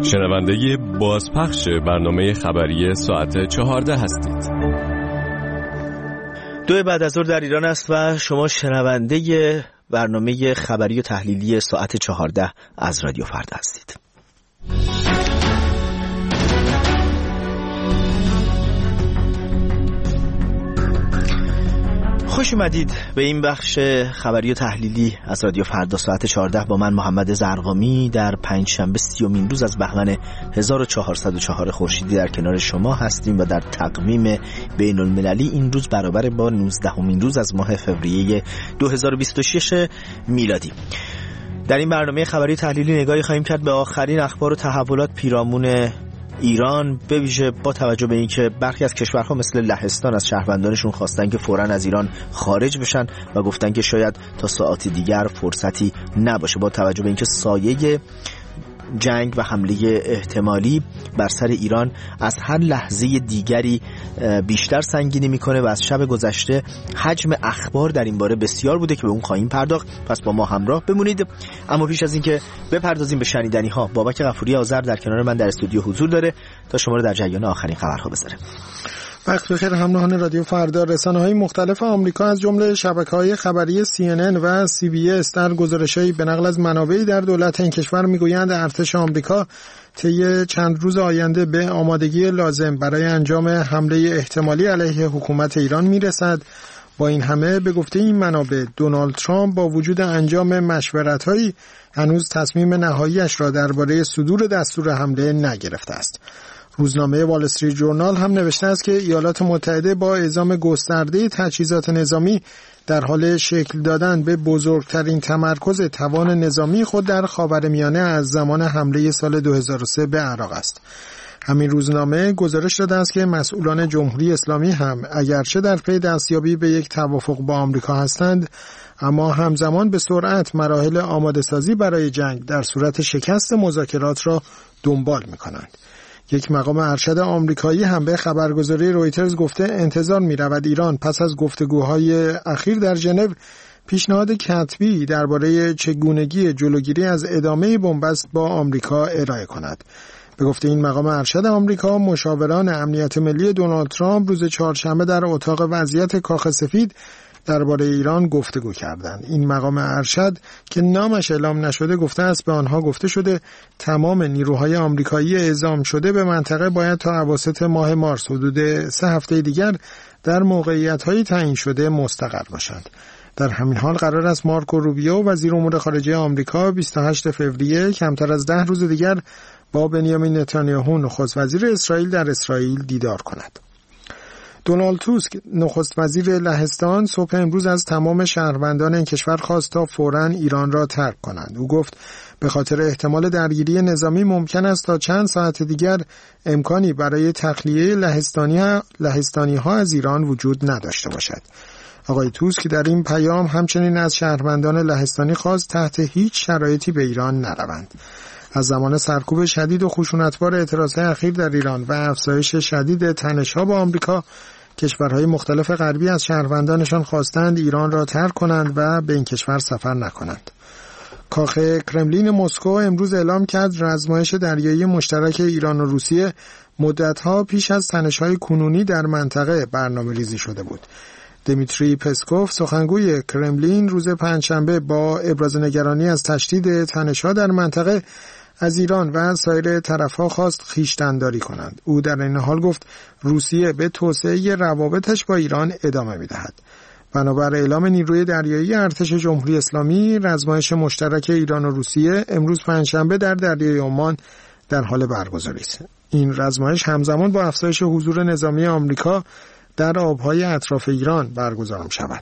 شنونده بازپخش برنامه خبری ساعت 14 هستید. 2 بعد از ظهر در ایران است و شما شنونده برنامه خبری و تحلیلی ساعت 14 از رادیو فردا هستید. خوش اومدید به این بخش خبری و تحلیلی از رادیو فردا ساعت 14 با من محمد زرقامی در پنجشنبه 30مین روز از بهمن 1404 خورشیدی در کنار شما هستیم و در تقویم بین المللی این روز برابر با 19مین روز از ماه فوریه 2026 میلادی. در این برنامه خبری و تحلیلی نگاهی خواهیم کرد به آخرین اخبار و تحولات پیرامون ایران، به ویژه با توجه به اینکه برخی از کشورها مثل لهستان از شهروندانشون خواستن که فوراً از ایران خارج بشن و گفتن که شاید تا ساعات دیگر فرصتی نباشه، با توجه به اینکه سایه جنگ و حمله احتمالی بر سر ایران از هر لحظه دیگری بیشتر سنگینی میکنه و از شب گذشته حجم اخبار در این باره بسیار بوده که به اون خواهیم پرداخت، پس با ما همراه بمونید. اما پیش از اینکه بپردازیم به شنیدنی ها، بابک غفوری آذر در کنار من در استودیو حضور داره تا شما رو در جریان آخرین خبرها بذاره. وقت بخیر همراهان رادیو فردا. رسانه‌های مختلف آمریکا از جمله شبکه‌های خبری CNN و CBS در گزارش‌هایی به نقل از منابعی در دولت این کشور می‌گویند ارتش آمریکا طی چند روز آینده به آمادگی لازم برای انجام حمله احتمالی علیه حکومت ایران می‌رسد. با این همه به گفته این منابع دونالد ترامپ با وجود انجام مشورت‌هایی هنوز تصمیم نهایی‌اش را درباره صدور دستور حمله نگرفته است. روزنامه وال استریت جورنال هم نوشته است که ایالات متحده با اعزام گسترده تجهیزات نظامی در حال شکل دادن به بزرگترین تمرکز توان نظامی خود در خاورمیانه از زمان حمله سال 2003 به عراق است. همین روزنامه گزارش داده است که مسئولان جمهوری اسلامی هم اگرچه در پی دستیابی به یک توافق با آمریکا هستند، اما همزمان به سرعت مراحل آماده سازی برای جنگ در صورت شکست مذاکرات را دنبال می‌کنند. یک مقام ارشد آمریکایی هم به خبرگزاری رویترز گفته انتظار می‌رود ایران پس از گفتگوهای اخیر در ژنو پیشنهاد کتبی درباره چگونگی جلوگیری از ادامه بنبست با آمریکا ارائه کند. به گفته این مقام ارشد آمریکا، مشاوران امنیت ملی دونالد ترامپ روز چهارشنبه در اتاق وضعیت کاخ سفید درباره ایران گفتگو کردند. این مقام ارشد که نامش اعلام نشده گفته است به آنها گفته شده تمام نیروهای آمریکایی اعزام شده به منطقه باید تا اواسط ماه مارس حدود 3 هفته دیگر در موقعیت‌های تعیین شده مستقر باشند. در همین حال قرار است مارکو روبیو وزیر امور خارجه آمریکا 28 فوریه کمتر از 10 روز دیگر با بنیامین نتانیاهو نخست وزیر اسرائیل در اسرائیل دیدار کند. دونالد توسک نخست وزیر لهستان صبح امروز از تمام شهروندان این کشور خواست تا فوراً ایران را ترک کنند. او گفت به خاطر احتمال درگیری نظامی ممکن است تا چند ساعت دیگر امکانی برای تخلیه لهستانی ها از ایران وجود نداشته باشد. آقای توسک در این پیام همچنین از شهروندان لهستانی خواست تحت هیچ شرایطی به ایران نروند. از زمان سرکوب شدید و خشونتبار اعتراضهای اخیر در ایران و افزایش شدید تنش‌ها با آمریکا، کشورهای مختلف غربی از شهروندانشان خواستند ایران را ترک کنند و به این کشور سفر نکنند. کاخ کرملین مسکو امروز اعلام کرد رزمایش دریایی مشترک ایران و روسیه مدتها پیش از تنش‌های کنونی در منطقه برنامه‌ریزی شده بود. دمیتری پسکوف سخنگوی کرملین روز پنجشنبه با ابراز نگرانی از تشدید تنش‌ها در منطقه از ایران و سایر طرف‌ها خواست خویشتن‌داری کنند. او در این حال گفت روسیه به توسعه روابطش با ایران ادامه می‌دهد. بنابر اعلام نیروی دریایی ارتش جمهوری اسلامی، رزمایش مشترک ایران و روسیه امروز پنجشنبه در دریای عمان در حال برگزاری است. این رزمایش همزمان با افزایش حضور نظامی آمریکا در آب‌های اطراف ایران برگزار می‌شود.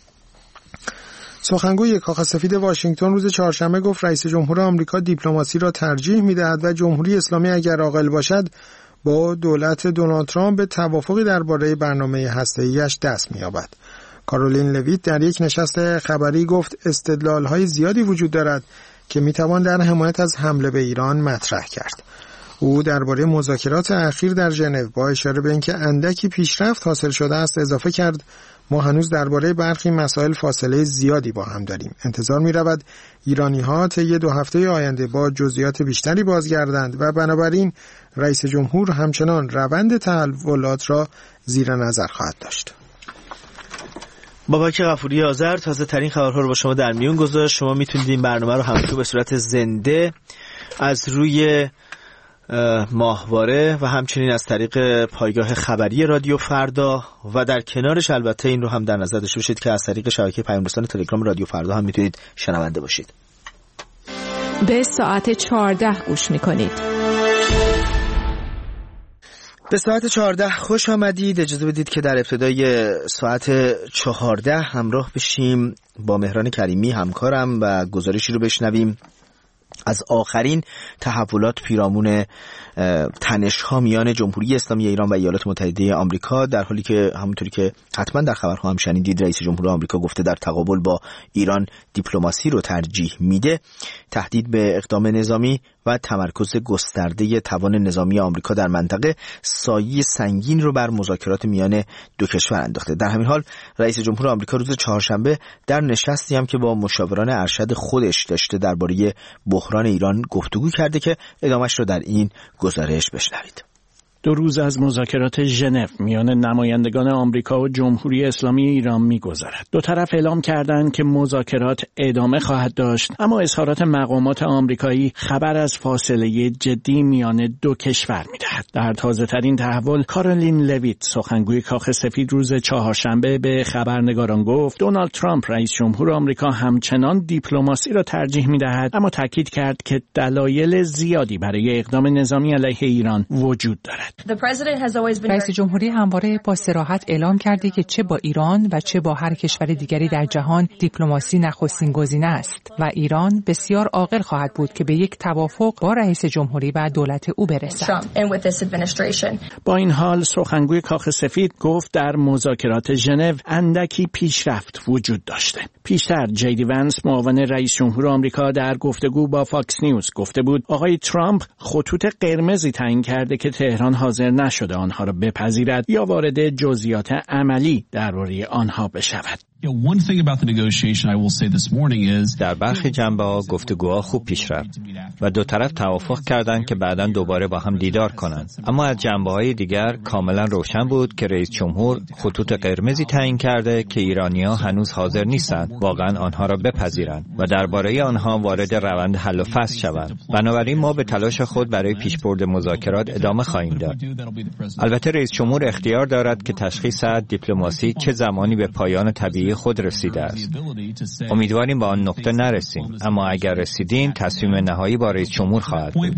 سخنگوی کاخ سفید واشنگتن روز چهارشنبه گفت رئیس جمهور آمریکا دیپلماسی را ترجیح می‌دهد و جمهوری اسلامی اگر عاقل باشد با دولت دونالد ترامپ به توافقی درباره برنامه هسته‌ای‌اش دست می‌یابد. کارولین لویت در یک نشست خبری گفت استدلال‌های زیادی وجود دارد که می‌توان در حمایت از حمله به ایران مطرح کرد. او درباره مذاکرات اخیر در ژنو با اشاره به اینکه اندکی پیشرفت حاصل شده است اضافه کرد: ما هنوز درباره برخی مسائل فاصله زیادی با هم داریم. انتظار می‌رود ایرانی‌ها طی 2 هفته آینده با جزئیات بیشتری بازگردند و بنابراین رئیس جمهور همچنان روند تحولات را زیر نظر خواهد داشت. بابک غفوری آذر تازه ترین خبرها رو با شما در میون گذاشت. شما میتونید این برنامه رو همینطور به صورت زنده از روی ماهواره و همچنین از طریق پایگاه خبری رادیو فردا و در کنارش البته این رو هم در نظر داشته باشید که از طریق شبکه پیام رسان تلگرام رادیو فردا هم میتونید شنونده باشید. به ساعت 14 گوش میکنید. به ساعت 14 خوش آمدید. اجازه بدید که در ابتدای ساعت 14 همراه بشیم با مهران کریمی همکارم و گزارشی رو بشنویم از آخرین تحولات پیرامون تنش‌ها میان جمهوری اسلامی ایران و ایالات متحده آمریکا، در حالی که همونطوری که حتما در خبرها هم شنیدید رئیس جمهور آمریکا گفته در تقابل با ایران دیپلماسی رو ترجیح میده. تهدید به اقدام نظامی و تمرکز گسترده توان نظامی آمریکا در منطقه سایه سنگین رو بر مذاکرات میان دو کشور انداخته. در همین حال رئیس جمهور آمریکا روز چهارشنبه در نشستی هم که با مشاوران ارشد خودش داشته درباره بحران ایران گفتگو کرده که ادامهش رو در این گزارش بشنوید. 2 روز از مذاکرات ژنو میان نمایندگان آمریکا و جمهوری اسلامی ایران می‌گذرد. 2 طرف اعلام کردند که مذاکرات ادامه خواهد داشت، اما اظهارات مقامات آمریکایی خبر از فاصله جدی میان 2 کشور می‌دهد. در تازه‌ترین تحول کارولین لویت سخنگوی کاخ سفید روز چهارشنبه به خبرنگاران گفت دونالد ترامپ رئیس جمهور آمریکا همچنان دیپلماسی را ترجیح می‌دهد، اما تاکید کرد که دلایل زیادی برای اقدام نظامی علیه ایران وجود دارد. رئیس جمهوری همواره با صراحت اعلام کرده که چه با ایران و چه با هر کشور دیگری در جهان دیپلماسی نخستین گزینه است و ایران بسیار عاقل خواهد بود که به یک توافق با رئیس جمهوری و دولت او برسد. با این حال سخنگوی کاخ سفید گفت در مذاکرات ژنو اندکی پیشرفت وجود داشته. پیشتر جی دی ونس معاون رئیس جمهور آمریکا در گفتگو با فاکس نیوز گفته بود آقای ترامپ خطوط قرمزی تعیین کرده که تهران حاضر نشده آنها را بپذیرد یا وارد جزئیات عملی درباره آنها بشود. در برخی جنبه‌ها گفتگوها خوب پیش رفت و 2 طرف توافق کردند که بعداً دوباره با هم دیدار کنند، اما از جنبه‌های دیگر کاملا روشن بود که رئیس جمهور خطوط قرمزی تعیین کرده که ایرانی‌ها هنوز حاضر نیستند واقعاً آنها را بپذیرند و درباره آنها وارد روند حل و فصل شوند. بنابراین ما به تلاش خود برای پیشبرد مذاکرات ادامه خواهیم داد. البته رئیس جمهور اختیار دارد که تشخیص دهد دیپلماسی چه زمانی به پایان طبیعی خود رسیده است. امیدواریم به آن نقطه نرسیم، اما اگر رسیدیم تصمیم نهایی با رئیس جمهور خواهد بود.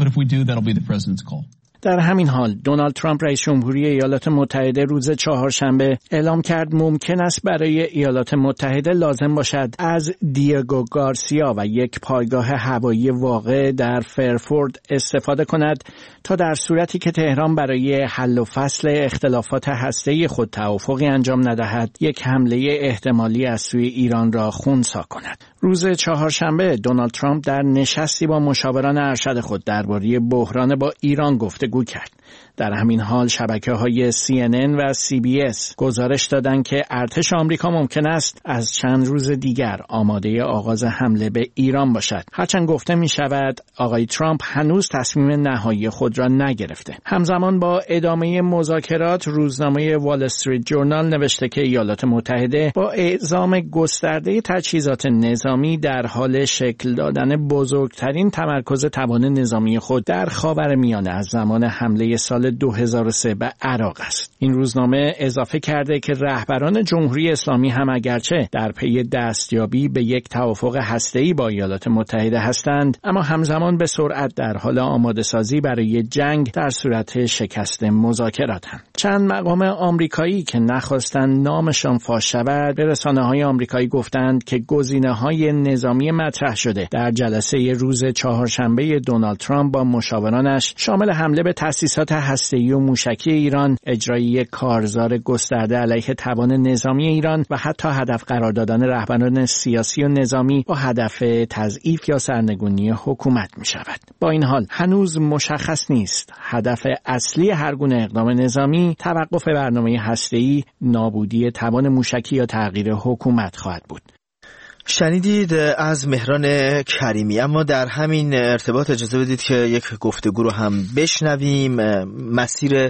در همین حال دونالد ترامپ رئیس جمهوری ایالات متحده روز چهارشنبه اعلام کرد ممکن است برای ایالات متحده لازم باشد از دیگو گارسیا و یک پایگاه هوایی واقع در فرفورد استفاده کند تا در صورتی که تهران برای حل و فصل اختلافات هسته‌ای خود توافقی انجام ندهد یک حمله احتمالی از سوی ایران را خنثی کند. روز چهارشنبه دونالد ترامپ در نشستی با مشاوران ارشد خود درباره بحران با ایران گفتگو کرد. در همین حال شبکه‌های CNN و CBS گزارش دادند که ارتش آمریکا ممکن است از چند روز دیگر آماده آغاز حمله به ایران باشد. هرچند گفته می شود آقای ترامپ هنوز تصمیم نهایی خود را نگرفته. همزمان با ادامه مذاکرات روزنامه وال استریت جورنال نوشته که ایالات متحده با اعزام گسترده تجهیزات نظامی در حال شکل دادن بزرگترین تمرکز توان نظامی خود در خاورمیانه از زمان حمله سال 2003 به عراق است. این روزنامه اضافه کرده که رهبران جمهوری اسلامی هم اگرچه در پی دستیابی به یک توافق هسته‌ای با ایالات متحده هستند، اما همزمان به سرعت در حال آماده سازی برای جنگ در صورت شکست مذاکراتند. چند مقام آمریکایی که نخواستند نامشان فاش شود به رسانه‌های آمریکایی گفتند که گزینه‌های نظامی مطرح شده در جلسه روز چهارشنبه دونالد ترامپ با مشاورانش شامل حمله به به تأسیسات هسته‌ای و موشکی ایران، اجرای یک کارزار گسترده علیه توان نظامی ایران و حتی هدف قرار دادن رهبران سیاسی و نظامی با هدف تضعیف یا سرنگونی حکومت می شود. با این حال هنوز مشخص نیست هدف اصلی هر گونه اقدام نظامی توقف برنامه هسته‌ای، نابودی توان موشکی یا تغییر حکومت خواهد بود. شنیدید از مهران کریمی. اما در همین ارتباط اجازه بدید که یک گفتگو رو هم بشنویم. مسیر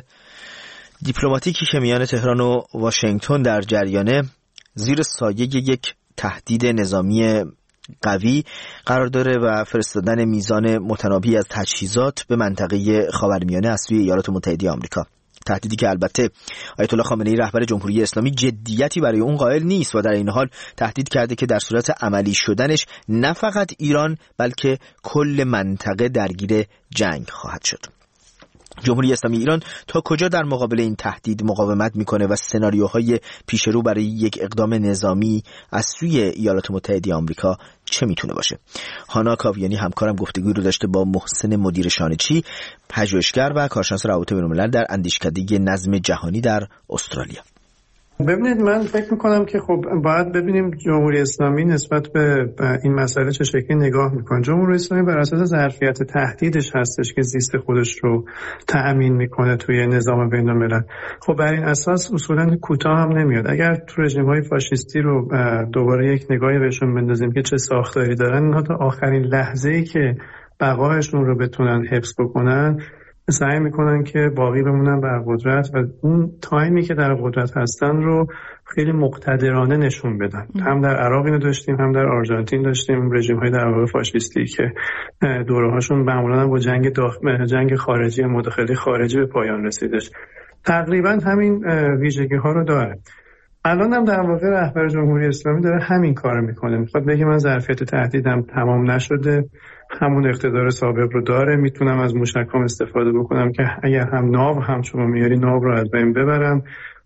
دیپلماتیکی که میان تهران و واشنگتن در جریانه زیر سایه یک تهدید نظامی قوی قرار داره و فرستادن میزان متناهی از تجهیزات به منطقه خاورمیانه از سوی ایالات متحده آمریکا. تهدیدی که البته آیت الله خامنه‌ای رهبر جمهوری اسلامی جدیتی برای اون قائل نیست و در این حال تهدید کرده که در صورت عملی شدنش نه فقط ایران بلکه کل منطقه درگیر جنگ خواهد شد. جمهوری اسلامی ایران تا کجا در مقابل این تهدید مقاومت میکنه و سناریوهای پیش رو برای یک اقدام نظامی از سوی ایالات متحده آمریکا چه میتونه باشه؟ هانا کاویانی همکارم گفتگوی رو داشته با محسن مدیر شانچی، پژوهشگر و کارشناس روابط بین‌الملل در اندیشکده نظم جهانی در استرالیا. ببینید، من فکر میکنم که خب باید ببینیم جمهوری اسلامی نسبت به این مسئله چه شکلی نگاه میکنه. جمهوری اسلامی بر اساس ظرفیت تهدیدش هستش که زیست خودش رو تأمین میکنه توی نظام بین الملل. خب بر این اساس اصولا کوتاه هم نمیاد. اگر تو رژیم‌های فاشیستی رو دوباره یک نگاهی بهشون بندازیم که چه ساختاری دارن، اینها تا آخرین لحظه‌ای که بقایشون رو بتونن حفظ بکنن سعی میکنن که باقی بمونن بر قدرت و اون تایمی که در قدرت هستن رو خیلی مقتدرانه نشون بدن. هم در عراق اینو داشتیم، هم در آرژانتین داشتیم، رژیم‌های در واقع فاشیستی که دوره‌هاشون معمولاً با جنگ خارجی، مداخله خارجی به پایان رسیدش. تقریبا همین ویژگی‌ها رو داره. الان هم در واقع رهبر جمهوری اسلامی داره همین کارو میکنه. میخواد بگه من ظرفیت تهدیدم تمام نشده، همون اقتدار سابق رو داره، میتونم از موشکام استفاده بکنم که اگر هم ناو هم شما میاری ناو رو از بین ببرم.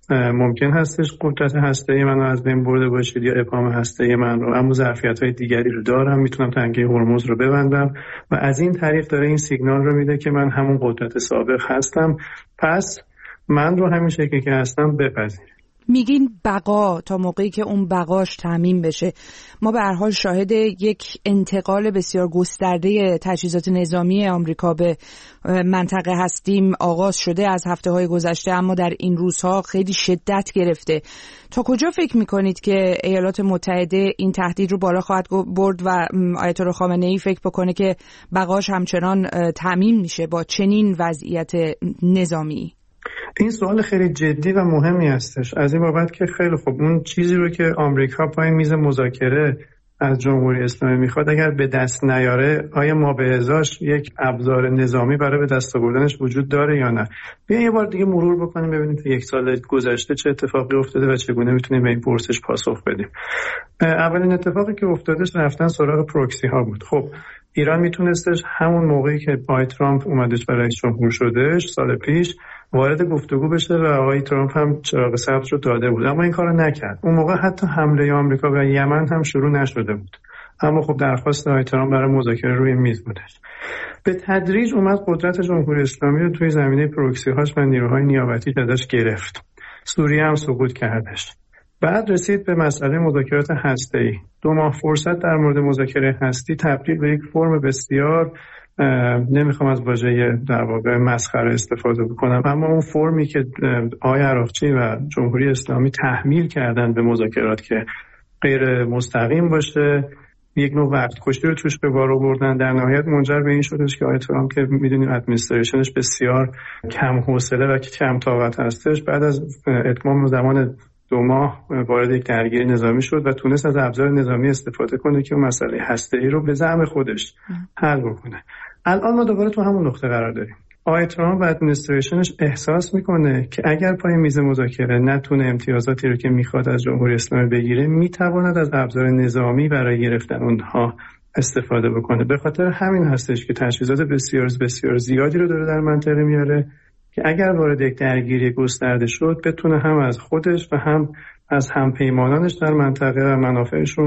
ممکن هستش قدرت هسته‌ای منو از بین برده باشید یا ابهام هسته‌ای من رو، اما ظرفیت‌های دیگری رو دارم، میتونم تنگه هرمز رو ببندم و از این طریق داره این سیگنال رو میده که من همون قدرت سابق هستم، پس من رو همین شکلی که هستم بپذیر. میگین بقا تا موقعی که اون بقاش تامین بشه. ما به هر حال شاهد یک انتقال بسیار گسترده تجهیزات نظامی آمریکا به منطقه هستیم. آغاز شده از هفته‌های گذشته، اما در این روزها خیلی شدت گرفته. تا کجا فکر میکنید که ایالات متحده این تهدید رو بالا خواهد برد و آیت الله خامنه‌ای فکر بکنه که بقاش همچنان تامین میشه با چنین وضعیت نظامی؟ این سوال خیلی جدی و مهمی هستش، از این بابت که خیلی خوب اون چیزی رو که آمریکا پای میز مذاکره از جمهوری اسلامی میخواد اگر به دست نیاره، آیا ما به ازاش یک ابزار نظامی برای به دست آوردنش وجود داره یا نه؟ بیاین یه بار دیگه مرور بکنیم ببینیم تو یک سال گذشته چه اتفاقی افتاده و چگونه میتونیم به این پرسش پاسخ بدیم. اولین اتفاقی که افتادش رفتن سراغ پروکسی ها بود. خب ایران میتونستش همون موقعی که آقای ترامپ اومدش برای رئیس جمهور شدش سال پیش وارد گفتگو بشه و آقای ترامپ هم چراغ سبز رو داده بود، اما این کارو نکرد. اون موقع حتی حمله آمریکا به یمن هم شروع نشده بود، اما خب درخواست آقای ترامپ برای مذاکره روی میز بودش. به تدریج اومد قدرت جمهوری اسلامی رو توی زمینه پروکسی هاش و نیروهای نیابتی ازش گرفت. سوریه هم سقوط کردش. بعد رسید به مسئله مذاکرات هسته‌ای. 2 ماه فرصت در مورد مذاکره هستی تبدیل به یک فرم بسیار، نمیخوام از واژه در واقع مسخره استفاده بکنم، اما اون فرمی که آقای عراقچی و جمهوری اسلامی تحمیل کردن به مذاکرات که غیر مستقیم باشه، یک نوع وقت کشی رو توش به بار آوردن، در نهایت منجر به این شدش که آقای ترامپ که میدونیم ادمنستریشنش بسیار کم حوصله و کم طاقت هستش، بعد از اتمام زمان 2 ماه وارد یک درگیری نظامی شد و تونست از ابزار نظامی استفاده کنه که اون مسئله هسته‌ای رو به زعم خودش حل بکنه. الان ما دوباره تو همون نقطه قرار داریم. آقای ترامپ و ادمنستریشنش احساس میکنه که اگر پای میز مذاکره نتونه امتیازاتی رو که میخواد از جمهوری اسلامی بگیره، میتواند از ابزار نظامی برای گرفتن اونها استفاده بکنه. به خاطر همین هستش که تجهیزات بسیار بسیار زیادی رو داره در منطقه میاره که اگر وارد یک درگیری گسترده شد بتونه هم از خودش و هم از همپیمانانش در منطقه و منافعشون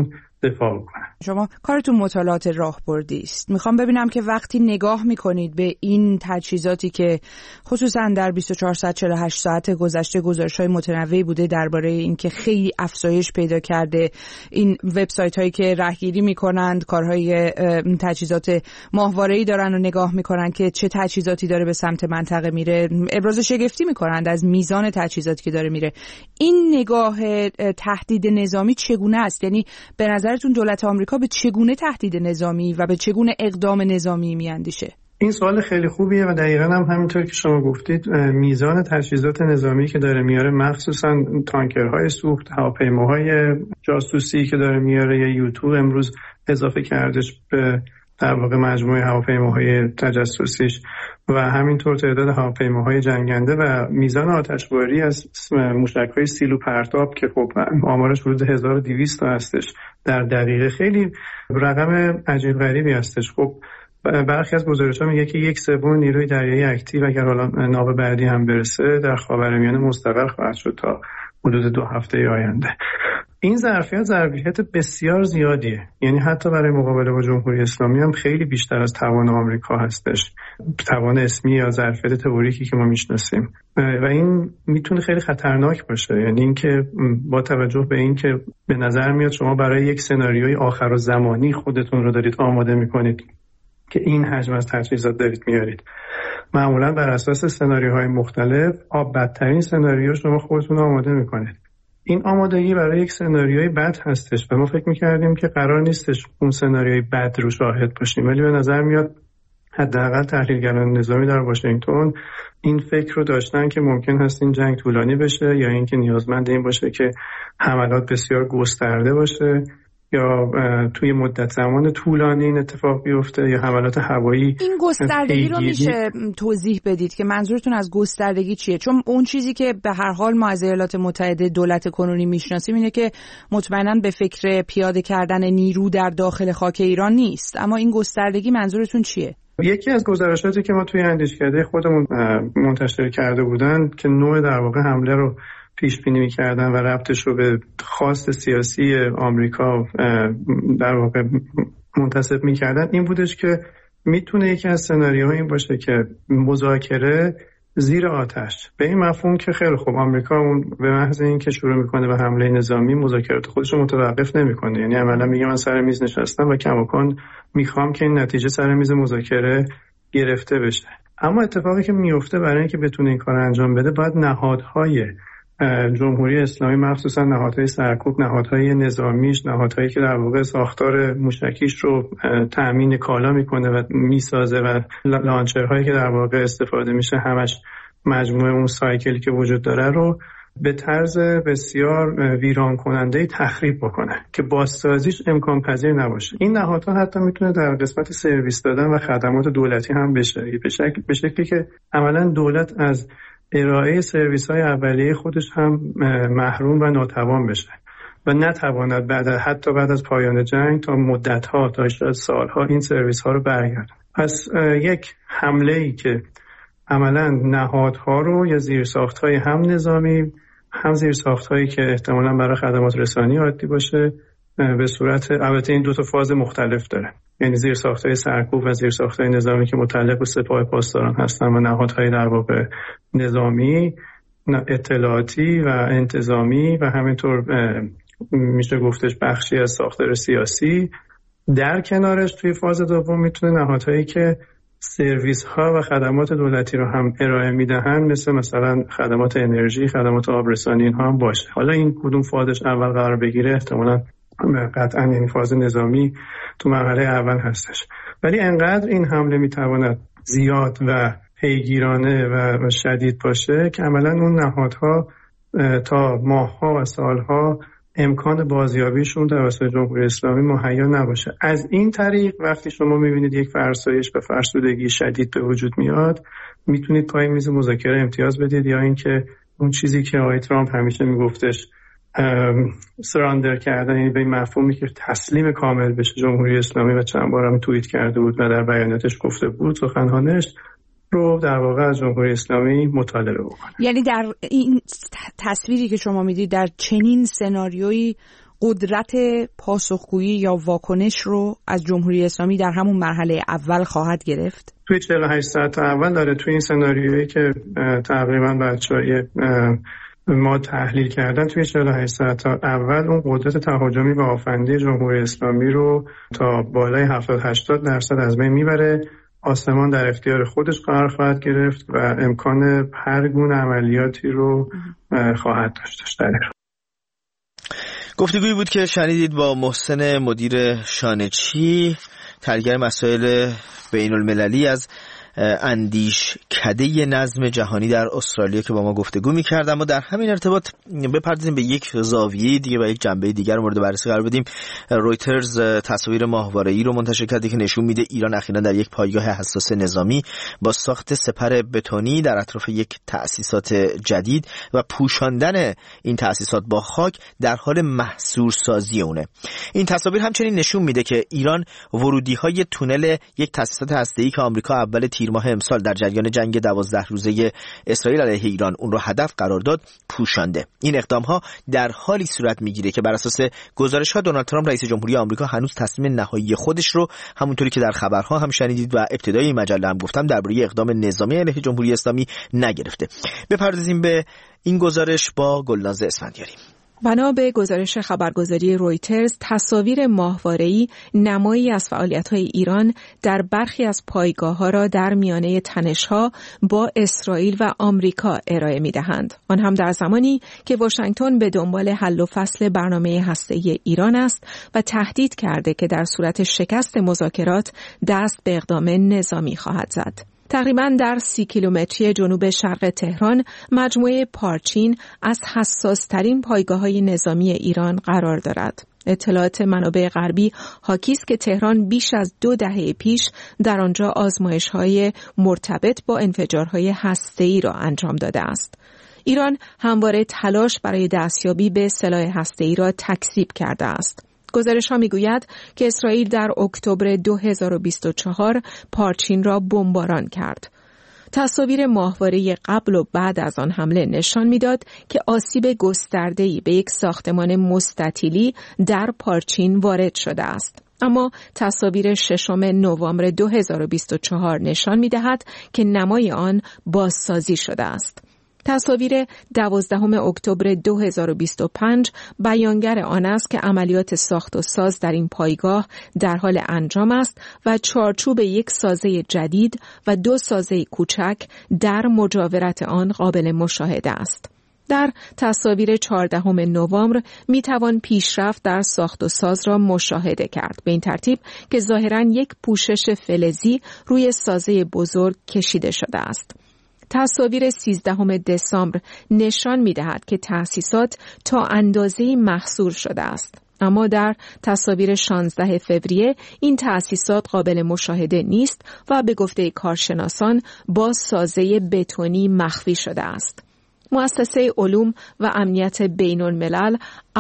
دفاع کنن. شما کارتون مطالعات راهبردی است. میخوام ببینم که وقتی نگاه میکنید به این تجهیزاتی که خصوصا در 24 ساعت 48 ساعت گذشته گزارش‌های متنوعی بوده درباره اینکه خیلی افزایش پیدا کرده این وبسایت هایی که راهگیری میکنند، کارهای تجهیزات ماهواره‌ای دارن و نگاه میکنن که چه تجهیزاتی داره به سمت منطقه میره، ابراز شگفتی میکنند از میزان تجهیزاتی که داره میره. این نگاه تهدید نظامی چگونه است؟ یعنی به نظرتون دولت آمریکا به چگونه تهدید نظامی و به چگونه اقدام نظامی میاندیشه؟ این سوال خیلی خوبیه و دقیقاً هم همینطور که شما گفتید میزان تجهیزات نظامی که داره میاره، مخصوصا تانکرهای سوخت، هواپیماهای جاسوسی که داره میاره، یا یوتیوب امروز اضافه کردش به در واقع مجموعه هواپیماهای تجسسیش و همینطور تعداد هواپیماهای جنگنده و میزان آتشباری از موشک‌های سیلو پرتاب که خب آمارش حدود 1200 تا هستش در دقیقه. خیلی رقم عجیب غریبی هستش. خب برخی از گزارش‌ها میگه که 1/3 نیروی دریایی اکتیو اگر حالا ناو بعدی هم برسه در خاورمیانه مستقر خواهد شد تا حدود 2 هفته آینده. این ظرفیت بسیار زیادیه، یعنی حتی برای مقابله با جمهوری اسلامی هم خیلی بیشتر از توان آمریکا هستش، توان اسمی یا ظرفیت تئوریکی که ما میشناسیم و این میتونه خیلی خطرناک باشه. یعنی اینکه با توجه به اینکه به نظر میاد شما برای یک سناریوی آخرالزمانی خودتون رو دارید آماده میکنید که این حجم از تجهیزات دارید میارید، معمولا بر اساس سناریوهای مختلف بدترین سناریو شما خودتون آماده میکنید. این آمادگی برای یک سناریوی بد هستش و ما فکر میکردیم که قرار نیستش اون سناریوی بد رو شاهد باشیم، ولی به نظر میاد حداقل تحلیلگران نظامی در واشنگتن این فکر رو داشتن که ممکن هست این جنگ طولانی بشه یا اینکه نیازمند این باشه که حملات بسیار گسترده باشه یا توی مدت زمان طولانی این اتفاق بیفته یا حملات هوایی. این گستردگی رو میشه توضیح بدید که منظورتون از گستردگی چیه؟ چون اون چیزی که به هر حال ما از ایالات متحده دولت کنونی میشناسیم اینه که مطمئناً به فکر پیاده کردن نیرو در داخل خاک ایران نیست، اما این گستردگی منظورتون چیه؟ یکی از گزارشاتی که ما توی اندیشکده خودمون منتشر کرده بودن که نوع در واقع حمله رو پیش بینی می‌کردن و ربطش رو به خواست سیاسی آمریکا در واقع منتسب می‌کردن، این بودش که میتونه یکی از سناریوها این باشه که مذاکره زیر آتش، به این مفهوم که خیلی خوب آمریکا اون به محض اینکه شروع میکنه به حمله نظامی مذاکرات خودش رو متوقف نمیکنه، یعنی عملا میگه من سر میز نشستم و کماکان میخوام که این نتیجه سر میز مذاکره گرفته بشه. اما اتفاقی که میفته برای اینکه بتونه این کار انجام بده باید نهادهای جمهوری اسلامی، مخصوصا نهادهای سرکوب، نهادهای نظامیش، نهادهایی که در واقع ساختار موشکیش رو تأمین کالا میکنه و میسازه و لانچرهایی که در واقع استفاده میشه همش مجموعه اون سایکلی که وجود داره رو به طرز بسیار ویران کننده تخریب بکنه که بازسازیش امکان پذیر نباشه. این نهادها حتی میتونه در قسمت سرویس دادن و خدمات دولتی هم بشه، به شکلی که عملا دولت از ارائه سرویس‌های اولیه خودش هم محروم و ناتوان بشه و نتواند حتی بعد از پایان جنگ تا مدت‌ها تا شاید سال‌ها این سرویس‌ها رو برگردونه. پس یک حمله‌ای که عملاً نهادها رو یا زیرساخت‌های هم نظامی هم زیرساخت‌هایی که احتمالاً برای خدمات رسانی عادی باشه به صورت، البته این دو تا فاز مختلف داره، یعنی زیرساخت‌های سرکوب و زیرساخت‌های نظامی که متعلق به سپاه پاسداران هستن و نهادهای در واقع نظامی، اطلاعاتی و انتظامی و همینطور میشه گفتش بخشی از ساختار سیاسی. در کنارش توی فاز دوم میتونه نهادهایی که سرویس ها و خدمات دولتی رو هم ارائه میدهن مثلا خدمات انرژی، خدمات آبرسانی، اینها هم باشه. حالا این کدوم فازش اول قرار بگیره احتمالاً قطعا یعنی فاز نظامی تو مرحله اول هستش، ولی انقدر این حمله میتواند زیاد و پیگیرانه و شدید باشه که عملا اون نهادها تا ماه‌ها و سال‌ها امکان بازیابیشون توسط جمهوری اسلامی مهیا نباشه. از این طریق وقتی شما میبینید یک فرسایش به فرسودگی شدید به وجود میاد، میتونید پای میز مذاکره امتیاز بدید، یا اینکه اون چیزی که آقای ترامپ همیشه میگفتش سراندر کردن، یعنی به این مفهومی که تسلیم کامل بشه جمهوری اسلامی و چند بار هم توییت کرده بود و در بیاناتش گفته بود، سخنانش رو در واقع از جمهوری اسلامی مطالبه بکنه. یعنی در این تصویری که شما میدید در چنین سناریویی قدرت پاسخگویی یا واکنش رو از جمهوری اسلامی در همون مرحله اول خواهد گرفت؟ توی 48 ساعت اول داره، توی این سناریویی که تقریبا بچه‌های ما تحلیل کردن، توی 48 ساعت اول اون قدرت تهاجمی و آفندی جمهوری اسلامی رو تا بالای 70-80% از بین میبره. آسمان در اختیار خودش قرار خواهد گرفت و امکان هر گونه عملیاتی رو خواهد داشت. گفتگویی بود که شنیدید با محسن مدیر شانچی، تحلیلگر مسائل بین المللی از اندیشکده نظم جهانی در استرالیا که با ما گفتگو می‌کرد. اما در همین ارتباط بپردازیم به یک زاویه دیگه و یک جنبه دیگر مورد بررسی قرار بدیم. رویترز تصاویر ماهواره‌ای رو منتشر کرده که نشون میده ایران اخیراً در یک پایگاه حساس نظامی با ساخت سپر بتونی در اطراف یک تأسیسات جدید و پوشاندن این تأسیسات با خاک در حال محصور سازی اونه. این تصاویر همچنین نشون میده که ایران ورودی‌های تونل یک تأسیسات هسته‌ای که آمریکا اول تیر ماه امسال در جریان جنگ 12 روزه اسرائیل علیه ایران اون رو هدف قرار داد پوشانده. این اقدام‌ها در حالی صورت میگیره که بر اساس گزارش‌ها دونالد ترامپ رئیس جمهوری آمریکا هنوز تصمیم نهایی خودش رو همونطوری که در خبرها هم شنیدید و ابتدای این مجله هم گفتم درباره اقدام نظامی علیه جمهوری اسلامی نگرفته. بپردازیم به این گزارش با گلناز اسفندیاری. بنا به گزارش خبرگزاری رویترز، تصاویر ماهواره‌ای نمایی از فعالیت‌های ایران در برخی از پایگاه‌ها را در میانه تنش‌ها با اسرائیل و آمریکا ارائه می‌دهند. آن هم در زمانی که واشنگتن به دنبال حل و فصل برنامه هسته‌ای ایران است و تهدید کرده که در صورت شکست مذاکرات دست به اقدام نظامی خواهد زد. تقریباً در 30 کیلومتری جنوب شرق تهران، مجموعه پارچین از حساس‌ترین پایگاه‌های نظامی ایران قرار دارد. اطلاعات منابع غربی حاکی است که تهران بیش از 2 دهه پیش در آنجا آزمایش‌های مرتبط با انفجارهای هسته‌ای را انجام داده است. ایران همواره تلاش برای دستیابی به سلاح هسته‌ای را تکذیب کرده است. گزارش‌ها می‌گوید که اسرائیل در اکتبر 2024 پارچین را بمباران کرد. تصاویر ماهواره قبل و بعد از آن حمله نشان می‌داد که آسیب گسترده‌ای به یک ساختمان مستطیلی در پارچین وارد شده است. اما تصاویر 6 نوامبر 2024 نشان می‌دهد که نمای آن بازسازی شده است. تصاویر 12 اکتبر 2025 بیانگر آن است که عملیات ساخت و ساز در این پایگاه در حال انجام است و چارچوب یک سازه جدید و 2 سازه کوچک در مجاورت آن قابل مشاهده است. در تصاویر 14 نوامبر می توان پیشرفت در ساخت و ساز را مشاهده کرد، به این ترتیب که ظاهراً یک پوشش فلزی روی سازه بزرگ کشیده شده است. تصاویر 13 دسامبر نشان می‌دهد که تأسیسات تا اندازه‌ای محصور شده است. اما در تصاویر 16 فوریه این تأسیسات قابل مشاهده نیست و به گفته کارشناسان با سازه بتونی مخفی شده است. مؤسسه علوم و امنیت بین الملل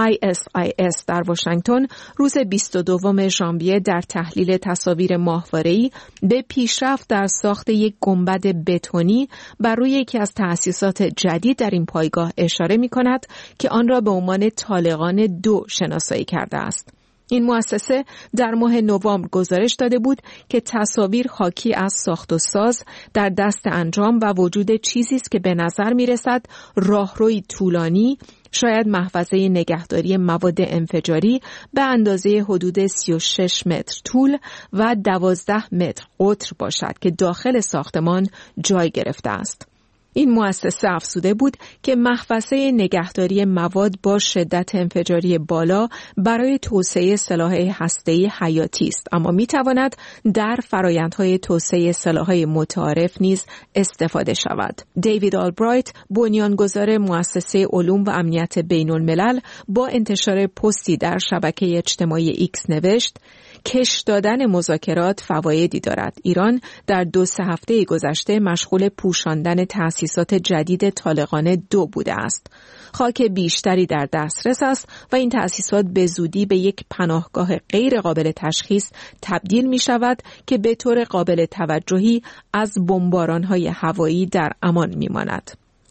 ISIS در واشنگتن روز 22 ژانویه در تحلیل تصاویر ماهواره‌ای به پیشرفت در ساخت یک گنبد بتونی بر روی یکی از تأسیسات جدید در این پایگاه اشاره می‌کند که آن را به عنوان طالقان 2 شناسایی کرده است. این مؤسسه در ماه نوامبر گزارش داده بود که تصاویر حاکی از ساخت و ساز در دست انجام و وجود چیزی است که به نظر می‌رسد راهروی طولانی، شاید محفظه نگهداری مواد انفجاری به اندازه حدود 36 متر طول و 12 متر قطر باشد که داخل ساختمان جای گرفته است. این مؤسسه افزوده بود که محفظه نگهداری مواد با شدت انفجاری بالا برای توسعه سلاح هسته‌ای حیاتی است، اما می‌تواند در فرآیندهای توسعه سلاح‌های متعارف نیز استفاده شود. دیوید آلبرایت، بنیانگذار مؤسسه علوم و امنیت بین الملل، با انتشار پستی در شبکه اجتماعی ایکس نوشت: کش دادن مذاکرات فوایدی دارد. ایران در 2-3 هفته گذشته مشغول پوشاندن تأسیسات جدید طالقان 2 بوده است. خاک بیشتری در دسترس است و این تأسیسات به زودی به یک پناهگاه غیر قابل تشخیص تبدیل می شود که به طور قابل توجهی از بمباران‌های هوایی در امان می ماند.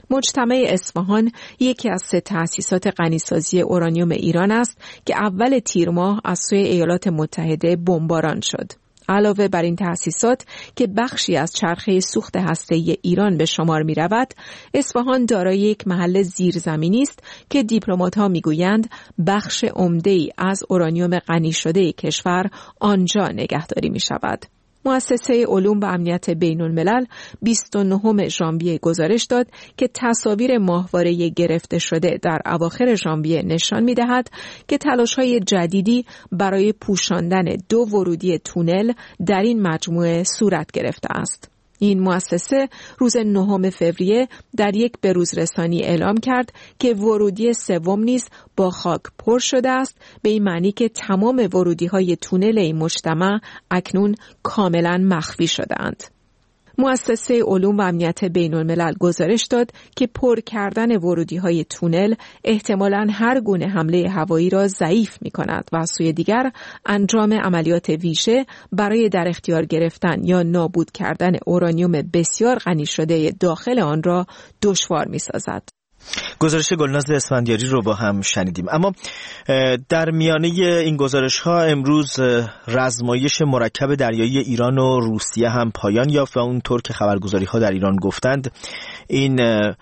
مجتمع اصفهان یکی از 3 تأسیسات غنیسازی اورانیوم ایران است که اول تیر ماه از سوی ایالات متحده بمباران شد. علاوه بر این تأسیسات که بخشی از چرخه سوخت هسته‌ای ایران به شمار می رود، اصفهان دارای یک محل زیرزمینی است که دیپلمات‌ها می گویند بخش عمده‌ای از اورانیوم غنی شده کشور آنجا نگهداری می شود. مؤسسه علوم و امنیت بین الملل 29 ژانویه گزارش داد که تصاویر ماهواره گرفته شده در اواخر ژانویه نشان می‌دهد که تلاش‌های جدیدی برای پوشاندن 2 ورودی تونل در این مجموعه صورت گرفته است. این مؤسسه روز 9 فوریه در یک بروزرسانی اعلام کرد که ورودی 3 نیز با خاک پر شده است، به این معنی که تمام ورودی‌های تونل این مجتمع اکنون کاملا مخفی شده‌اند. مؤسسه علوم و امنیت بین الملل گزارش داد که پر کردن ورودی‌های تونل احتمالاً هر گونه حمله هوایی را ضعیف می‌کند و از سوی دیگر انجام عملیات ویژه برای در اختیار گرفتن یا نابود کردن اورانیوم بسیار غنی شده داخل آن را دشوار می‌سازد. گزارش گلناز اسفندیاری رو با هم شنیدیم. اما در میانه این گزارش ها امروز رزمایش مرکب دریایی ایران و روسیه هم پایان یافت و اونطور که خبرگزاری ها در ایران گفتند این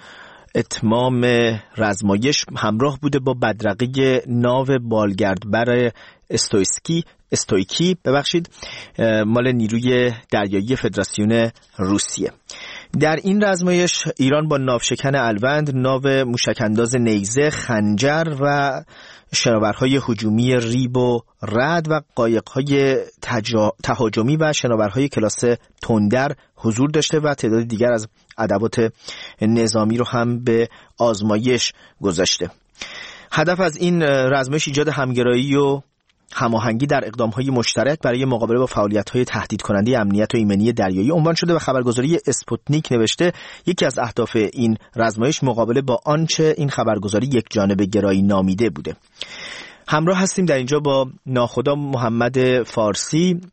اتمام رزمایش همراه بوده با بدرقه ناو بالگردبر استویکی مال نیروی دریایی فدراسیون روسیه. در این رزمایش ایران با ناوشکن الوند، ناو موشک‌انداز نیزه، خنجر و شناورهای هجومی ریب و رد و قایق‌های تهاجمی و شناورهای کلاس تندر حضور داشته و تعداد دیگر از ادوات نظامی رو هم به آزمایش گذاشته. هدف از این رزمایش ایجاد همگرایی و هماهنگی در اقدام‌های مشترک برای مقابله با فعالیت‌های تهدید کننده امنیت و ایمنی دریایی عنوان شده و خبرگزاری اسپوتنیک نوشته یکی از اهداف این رزمایش مقابله با آنچه این خبرگزاری یک جانبه گرایی نامیده بوده. همراه هستیم در اینجا با ناخدا محمد فارسی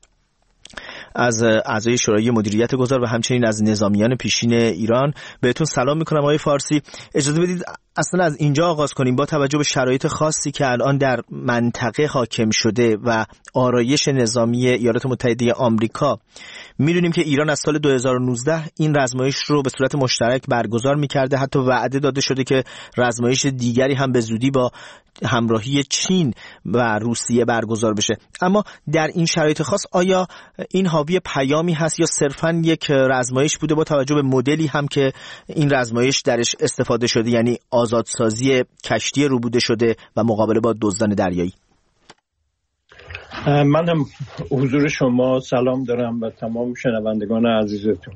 از اعضای شورای مدیریت گذار و همچنین از نظامیان پیشین ایران. بهتون سلام میکنم آقای فارسی. اجازه بدید اصلا از اینجا آغاز کنیم. با توجه به شرایط خاصی که الان در منطقه حاکم شده و آرایش نظامی ایالات متحده آمریکا، میدونیم که ایران از سال 2019 این رزمایش رو به صورت مشترک برگزار میکرده، حتی وعده داده شده که رزمایش دیگری هم به زودی با همراهی چین و روسیه برگزار بشه. اما در این شرایط خاص آیا این حاوی پیامی هست یا صرفاً یک رزمایش بوده با توجه به مدلی هم که این رزمایش درش استفاده شده، یعنی آزادسازی کشتی روبوده شده و مقابله با دزدان دریایی؟ منم حضور شما سلام دارم و تمام شنوندگان عزیزتون.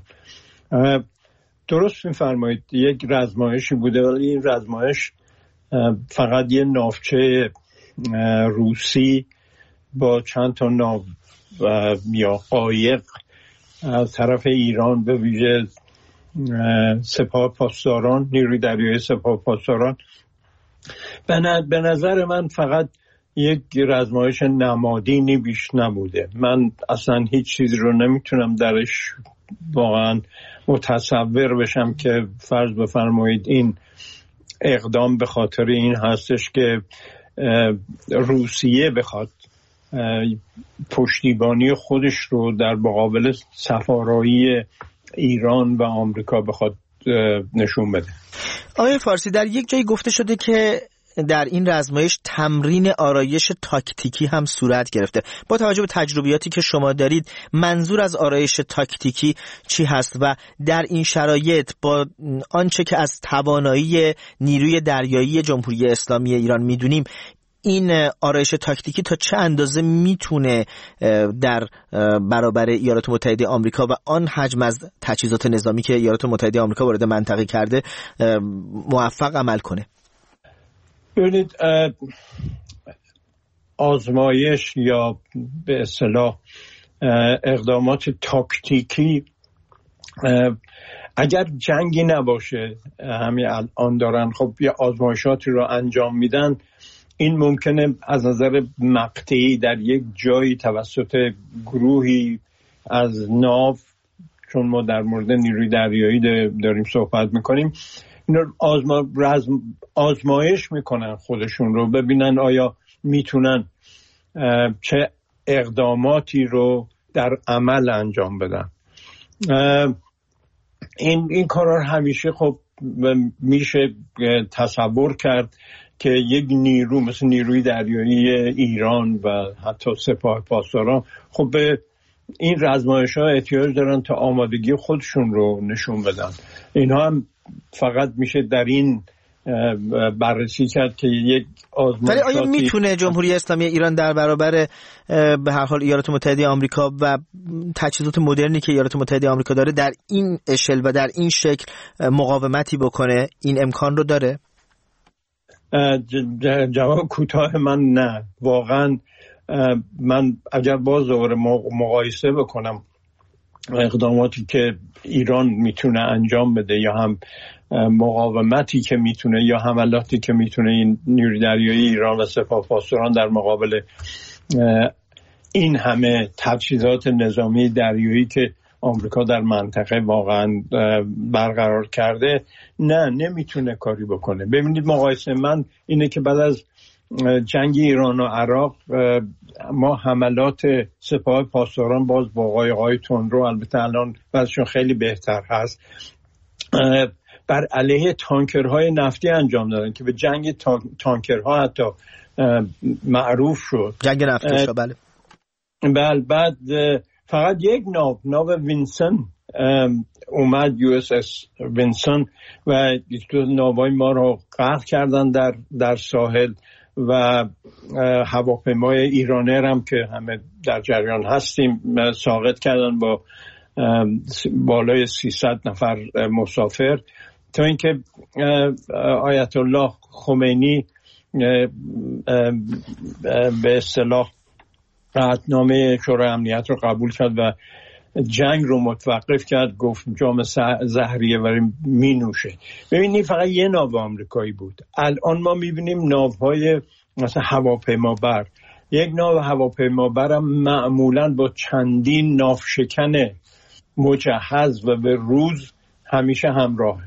درست می‌فرمایید، یک رزمایشی بوده، ولی این رزمایش فقط یه ناوچه روسی با چند تا ناو یا قایق از طرف ایران به ویژه سپاه پاسداران، نیروی دریایی سپاه پاسداران، به نظر من فقط یک رزمایش نمادینی بیش نبوده. من اصلا هیچ چیزی رو نمیتونم درش واقعا متصور بشم که فرض بفرمایید این اقدام به خاطر این هستش که روسیه بخواد پشتیبانی خودش رو در مقابل سفارایی ایران و آمریکا بخواد نشون بده. آقای فارسی، در یک جایی گفته شده که در این رزمایش تمرین آرایش تاکتیکی هم صورت گرفته. با توجه به تجربیاتی که شما دارید، منظور از آرایش تاکتیکی چی هست و در این شرایط با آنچه که از توانایی نیروی دریایی جمهوری اسلامی ایران میدونیم، این آرایش تاکتیکی تا چه اندازه میتونه در برابر ایالات متحده آمریکا و آن حجم از تجهیزات نظامی که ایالات متحده آمریکا وارد منطقه کرده موفق عمل کنه؟ ببینید، آزمایش یا به اصطلاح اقدامات تاکتیکی اگر جنگی نباشه، همین الان دارن خب یه آزمایشاتی رو انجام میدن، این ممکنه از نظر مقطعی در یک جایی توسط گروهی از ناو، چون ما در مورد نیروی دریایی داریم صحبت میکنیم، آزمایش میکنن خودشون رو، ببینن آیا میتونن چه اقداماتی رو در عمل انجام بدن. این کارا همیشه خب میشه تصور کرد که یک نیرو مثل نیروی دریایی ایران و حتی سپاه پاسداران خب به این رزمایش‌ها احتیاج دارن تا آمادگی خودشون رو نشون بدن. اینها هم فقط میشه در این بررسی کرد که یک ولی آیا میتونه جمهوری اسلامی ایران در برابر به هر حال ایالات متحده آمریکا و تجهیزات مدرنی که ایالات متحده آمریکا داره در این اشل و در این شکل مقاومتی بکنه؟ این امکان رو داره؟ جواب کوتاه من نه. واقعا من اگر باز دوباره مقایسه بکنم اقداماتی که ایران میتونه انجام بده یا هم مقاومتی که میتونه یا حملاتی که میتونه این نیروی دریایی ایران و سپاه پاسداران در مقابل این همه تجهیزات نظامی دریایی که آمریکا در منطقه واقعا برقرار کرده، نه نمیتونه کاری بکنه. ببینید مقایسه من اینه که بعد از جنگ ایران و عراق ما حملات سپاه پاسداران باز با قایق‌های تندرو، البته الان وضعشون خیلی بهتر هست، بر علیه تانکرهای نفتی انجام دادن که به جنگ تانکرها حتی معروف شد، جنگ نفتی. بله. بعد فقط یک ناو وینسن اومد، USS وینسن، و یک دو ناوهای ما رو غرق کردن در ساحل و هواپیمای ایرانر هم که همه در جریان هستیم ساقط کردن با بالای 300 نفر مسافر، تا اینکه آیت الله خمینی به اصطلاح قطعنامه شورای امنیت رو قبول کرد و جنگ رو متوقف کرد، گفت جام زهریه ولی می نوشه. ببینید فقط یه ناو آمریکایی بود. الان ما میبینیم ناوهای مثلا هواپیمابر، یک ناو هواپیمابر هم معمولا با چندین ناوشکن مجهز و به روز همیشه همراهه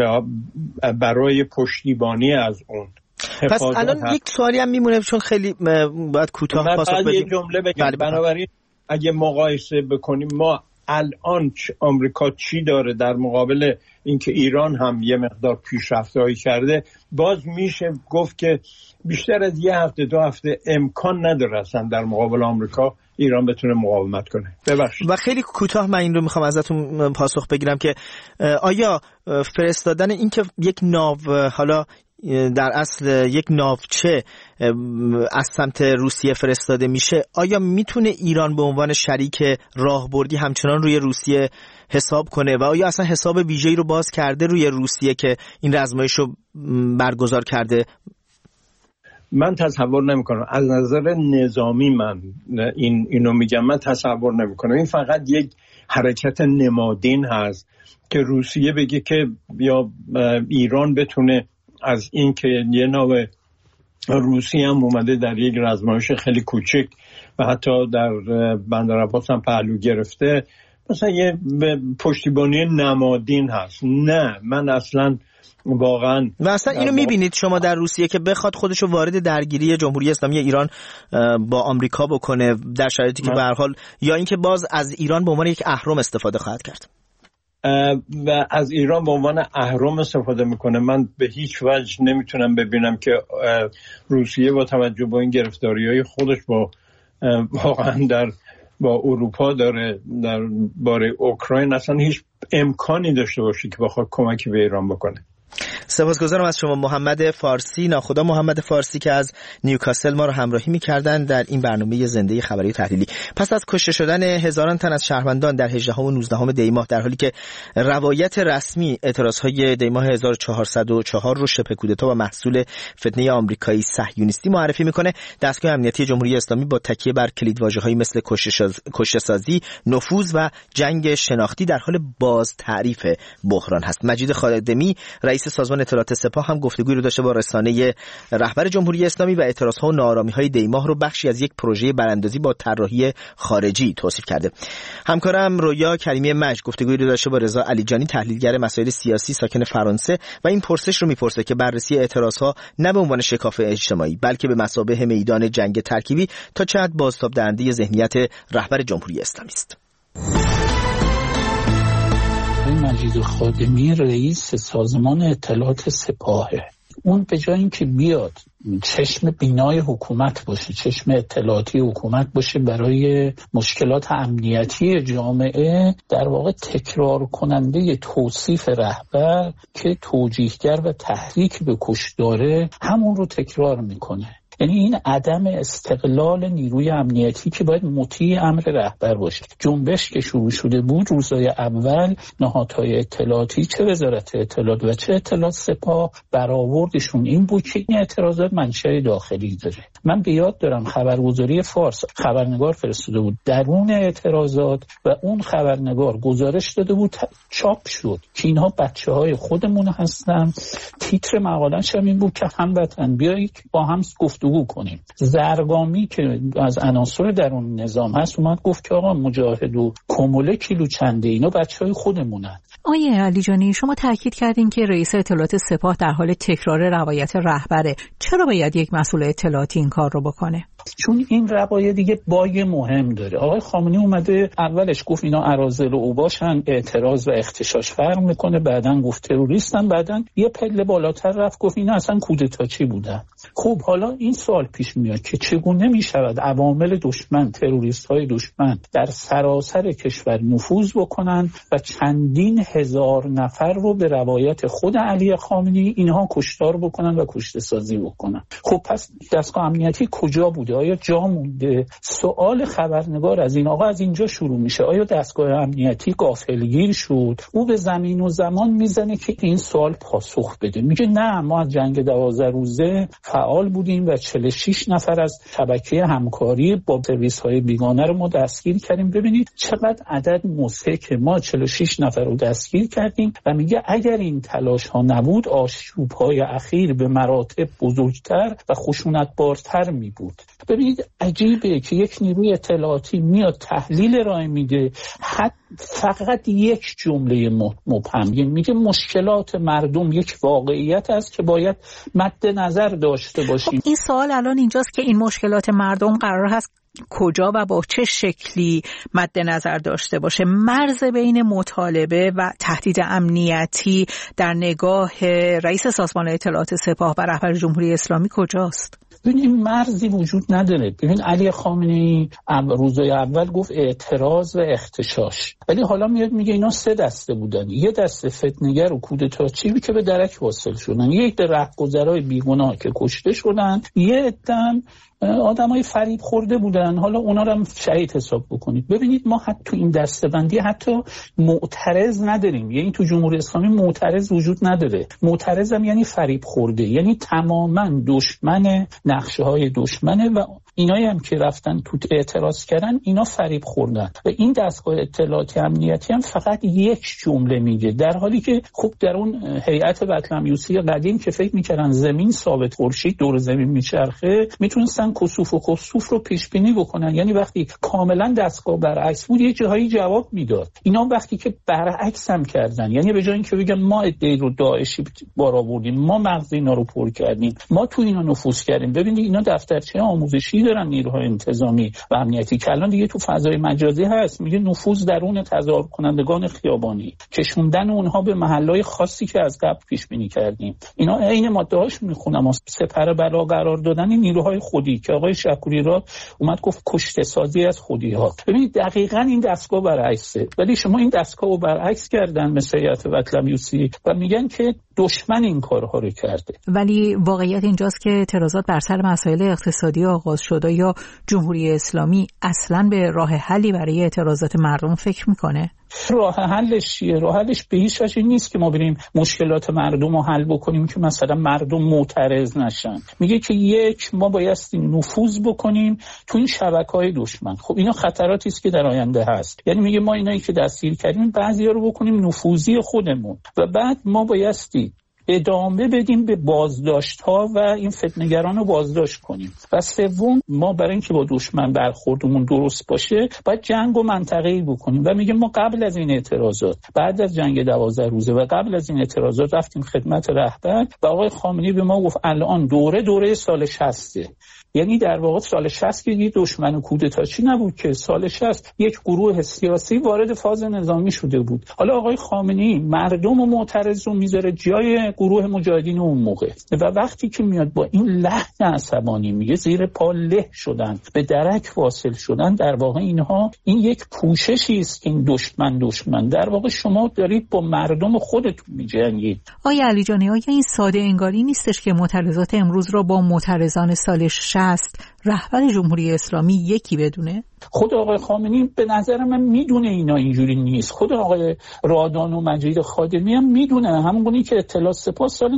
برای پشتیبانی از اون. پس الان یک سوالی هم میمونه چون خیلی باید کوتاه پاسخ بدیم. یه جمله بگم. بنابراین اگه مقایسه بکنیم ما الان آمریکا چی داره در مقابل اینکه ایران هم یه مقدار پیشرفت‌هایی کرده، باز میشه گفت که بیشتر از یه هفته دو هفته امکان نداره اصلا در مقابل آمریکا ایران بتونه مقاومت کنه. ببخشید. و خیلی کوتاه من این رو میخوام ازتون پاسخ بگیرم که آیا فرستادن این که یک ناو، حالا در اصل یک ناوچه از سمت روسیه فرستاده میشه، آیا میتونه ایران به عنوان شریک راهبردی همچنان روی روسیه حساب کنه و آیا اصلا حساب ویژه‌ای رو باز کرده روی روسیه که این رزمایش رو برگزار کرده؟ من تصور نمی‌کنم از نظر نظامی، من اینو میگم، من تصور نمی‌کنم. این فقط یک حرکت نمادین هست که روسیه بگه که یا ایران بتونه از این که یه ناو روسی هم اومده در یک رزمایش خیلی کوچک و حتی در بندر عباس هم پهلو گرفته، مثلا یه پشتیبانی نمادین هست. نه، من اصلا واقعا و اصلا اینو میبینید شما در روسیه که بخواد خودشو وارد درگیری جمهوری اسلامی ایران با آمریکا بکنه در شرایطی که به هر حال یا اینکه باز از ایران به عنوان یک اهرم استفاده خواهد کرد و از ایران به عنوان اهرم استفاده میکنه، من به هیچ وجه نمیتونم ببینم که روسیه با توجه به این گرفتاری‌های خودش با واقعا با اروپا داره در باره اوکراین اصلا هیچ امکانی داشته باشه که بخواد کمکی به ایران بکنه. سپاسگزارم از شما محمد فارسی، ناخدا محمد فارسی که از نیوکاسل ما رو همراهی می‌کردن در این برنامه زنده خبری تحلیلی. پس از کشته شدن هزاران تن از شهروندان در 18 و 19 دی ماه، در حالی که روایت رسمی اعتراضهای دی ماه 1404 رو شبه کودتا و محصول فتنه آمریکایی صهیونیستی معرفی می‌کنه، دستگاه امنیتی جمهوری اسلامی با تکیه بر کلیدواژه‌هایی مثل کشته‌سازی، نفوذ و جنگ شناختی در حال باز تعریف بحران هست. مجید خادمی رئیس سازمان سازمان اطلاعات سپاه هم گفتگوی رو داشته با رسانه رهبر جمهوری اسلامی و اعتراضها و ناآرامی‌های دیماه رو بخشی از یک پروژه براندازی با طراحی خارجی توصیف کرده. همکارم رویا کریمی مجد گفتگوی رو داشته با رضا علیجانی، تحلیلگر مسائل سیاسی ساکن فرانسه، و این پرسش رو میپرسه که بررسی اعتراضها نه به عنوان شکاف اجتماعی بلکه به مثابه میدان جنگ ترکیبی تا چه حد بازتاب دهنده ذهنیت رهبر جمهوری اسلامی است. مجید خادمی رئیس سازمان اطلاعات سپاهه. اون به جای اینکه بیاد چشم بینای حکومت باشه، چشم اطلاعاتی حکومت باشه برای مشکلات امنیتی جامعه، در واقع تکرار کننده توصیف رهبر که توجیهگر و تحریک به کشداره همون رو تکرار میکنه. یعنی این عدم استقلال نیروی امنیتی که باید مطیع امر رهبر باشه. جنبش که شروع شده بود روزهای اول، نهادهای اطلاعاتی چه وزارت اطلاعات و چه اطلاعات سپاه برآوردشون این بود که این اعتراضات منشأ داخلی داره. من به یاد دارم خبرگزاری فارس خبرنگار فرستاده بود درون اعتراضات و اون خبرنگار گزارش داده بود، چاپ شد که اینها بچه‌های خودمون هستن. تیتر مقاله‌اش این بود که هموطن بیایید با هم گفتگو کنیم. زرگامی که از عناصر درون نظام هست اومد گفت که آقا مجاهد و کموله کیلو چنده، اینا بچهای خودمونن. آیه علیجانی، شما تاکید کردین که رئیس اطلاعات سپاه در حال تکرار روایت رهبره. چرا باید یک مسئول اطلاعاتی این کار رو بکنه؟ چون این روایت دیگه بای مهم داره. آقای خامنه‌ای اومده اولش گفت اینا اراذل و اوباشن، اعتراض و اختشاش فرق میکنه، بعدن گفت تروریستن، بعدن یه پله بالاتر رفت گفت اینا اصلا کودتاچی بودن. خب حالا این سوال پیش میاد که چگونه میشود عوامل دشمن، تروریست‌های دشمن در سراسر کشور نفوذ بکنن و چندین هزار نفر رو به روایت خود علی خامنه‌ای اینها کشتار بکنن و کشته سازی بکنن. خب پس دستگاه امنیتی کجا بوده؟ آیا جا مونده؟ سوال خبرنگار از این آقا از اینجا شروع میشه. آیا دستگاه امنیتی غافلگیر شد؟ او به زمین و زمان میزنه که این سوال پاسخ بده. میگه نه، ما از جنگ 12 روزه فعال بودیم و 46 نفر از شبکه همکاری با سرویس‌های بیگانه رو ما دستگیر کردیم. ببینید چقدر عدد مضحک، ما 46 نفر رو دستگیر کردیم و میگه اگر این تلاش ها نبود آشوب‌های اخیر به مراتب بزرگتر و خشونت‌بارتر می بود. ببینید عجیبه که یک نیروی اطلاعاتی میاد تحلیل ارائه میده، فقط یک جمله مبهم، میگه مشکلات مردم یک واقعیت است که باید مد نظر داشته باشیم. این سوال الان اینجاست که این مشکلات مردم قرار هست کجا و با چه شکلی مد نظر داشته باشه؟ مرز بین مطالبه و تهدید امنیتی در نگاه رئیس سازمان اطلاعات سپاه و رهبر جمهوری اسلامی کجاست؟ ببینید مرزی وجود نداره. ببین علی خامنه‌ای روزهای اول گفت اعتراض و اختشاش، ولی حالا میاد میگه اینا سه دسته بودن. یه دسته فتنه‌گر و کودتاچی که به درک واصل شدن، یک عده رهگذرای بیگناه که کشته شدن، یه عده آدمای فریب خورده بودن، حالا اونا رو هم شهید حساب بکنید. ببینید ما حتی تو این دسته‌بندی حتی معترض نداریم، یعنی تو جمهوری اسلامی معترض وجود نداره. معترض هم یعنی فریب خورده، یعنی تماما دشمن، نقشه‌های دشمنه و اینایی هم که رفتن تو اعتراض کردن اینا فریب خوردن. و این دستگاه اطلاعاتی امنیتی هم فقط یک جمله میگه، در حالی که خب در اون هیئت بطلمیوسی قدیم که فکر میکردن زمین ثابت، خورشید دور زمین میچرخه، میتونستن کسوف و خسوف رو پیش بینی بکنن. یعنی وقتی کاملا دستگاه برعکس بود یه جایی جواب میداد. اینا وقتی که برعکس هم کردن، یعنی به جای اینکه بگن ما ایده رو داعشی بار آوردیم، ما مغز اینا رو پر کردیم، ما تو اینا نفوذ کردیم. ببینید اینا دفترچه آموزشی دارن نیروهای انتظامی و امنیتی که الان دیگه تو فضای مجازی هست، میگه نفوذ درون تظاهر کنندگان خیابانی، کشوندن اونها به محلهای خاصی که از قبل پیش بینی کردیم. اینا عین ماده‌هاش میخونم، سپر بلا قرار دادن نیروهای خودی که آقای شکوری را اومد گفت کشته سازی از خودی ها. ببینید دقیقاً این دستگاه برعکسه، ولی شما این دستگاه رو برعکس کردن مثل هیئت بطلمیوسی و میگن که دشمن این کارها رو کرده. ولی واقعیت اینجاست که اعتراضات بر سر مسائل اقتصادی آغاز شده. یا جمهوری اسلامی اصلاً به راه حلی برای اعتراضات مردم فکر میکنه؟ راه حلش چیه؟ راه حلش به هیچ وجه نیست که ما بریم مشکلات مردم رو حل بکنیم که مثلا مردم معترض نشن. میگه که یک، ما بایستی نفوذ بکنیم تو این شبکه‌های دشمن. خب اینا خطراتی است که در آینده هست. یعنی میگه ما اینایی که دستگیر کردیم بعضیا رو بکنیم نفوذی خودمون و بعد ما بایستی ادامه بدیم به بازداشت‌ها و این فتنه‌گران رو بازداشت کنیم. و سوم، ما برای اینکه با دشمن برخوردمون درست باشه باید جنگ و منطقه‌ای بکنیم و میگیم ما قبل از این اعتراضات، بعد از جنگ 12 روزه و قبل از این اعتراضات رفتیم خدمت رهبر و آقای خامنه‌ای به ما گفت الان دوره سال 60. یعنی در واقع سال 60 که دشمن کودتاچی نبود که سال 60 یک گروه سیاسی وارد فاز نظامی شده بود. حالا آقای خامنه‌ای مردم و معترض رو میذاره جای گروه مجاهدین اون موقع و وقتی که میاد با این لحن عصبانی میگه زیر پا له شدن، به درک واصل شدن، در واقع این یک پوششی است که این دشمن در واقع شما دارید با مردم خودتون میجنگید. آقای علیجانی، آیا این ساده انگاری نیستش که معترضات امروز را با معترضان سال 60 رهبر جمهوری اسلامی یکی بدونه؟ خود آقای خامنه‌ای به نظر من میدونه اینا اینجوری نیست. خود آقای رادان و مجید خادمی هم میدونه، همونگونه که اطلاع سپاه سال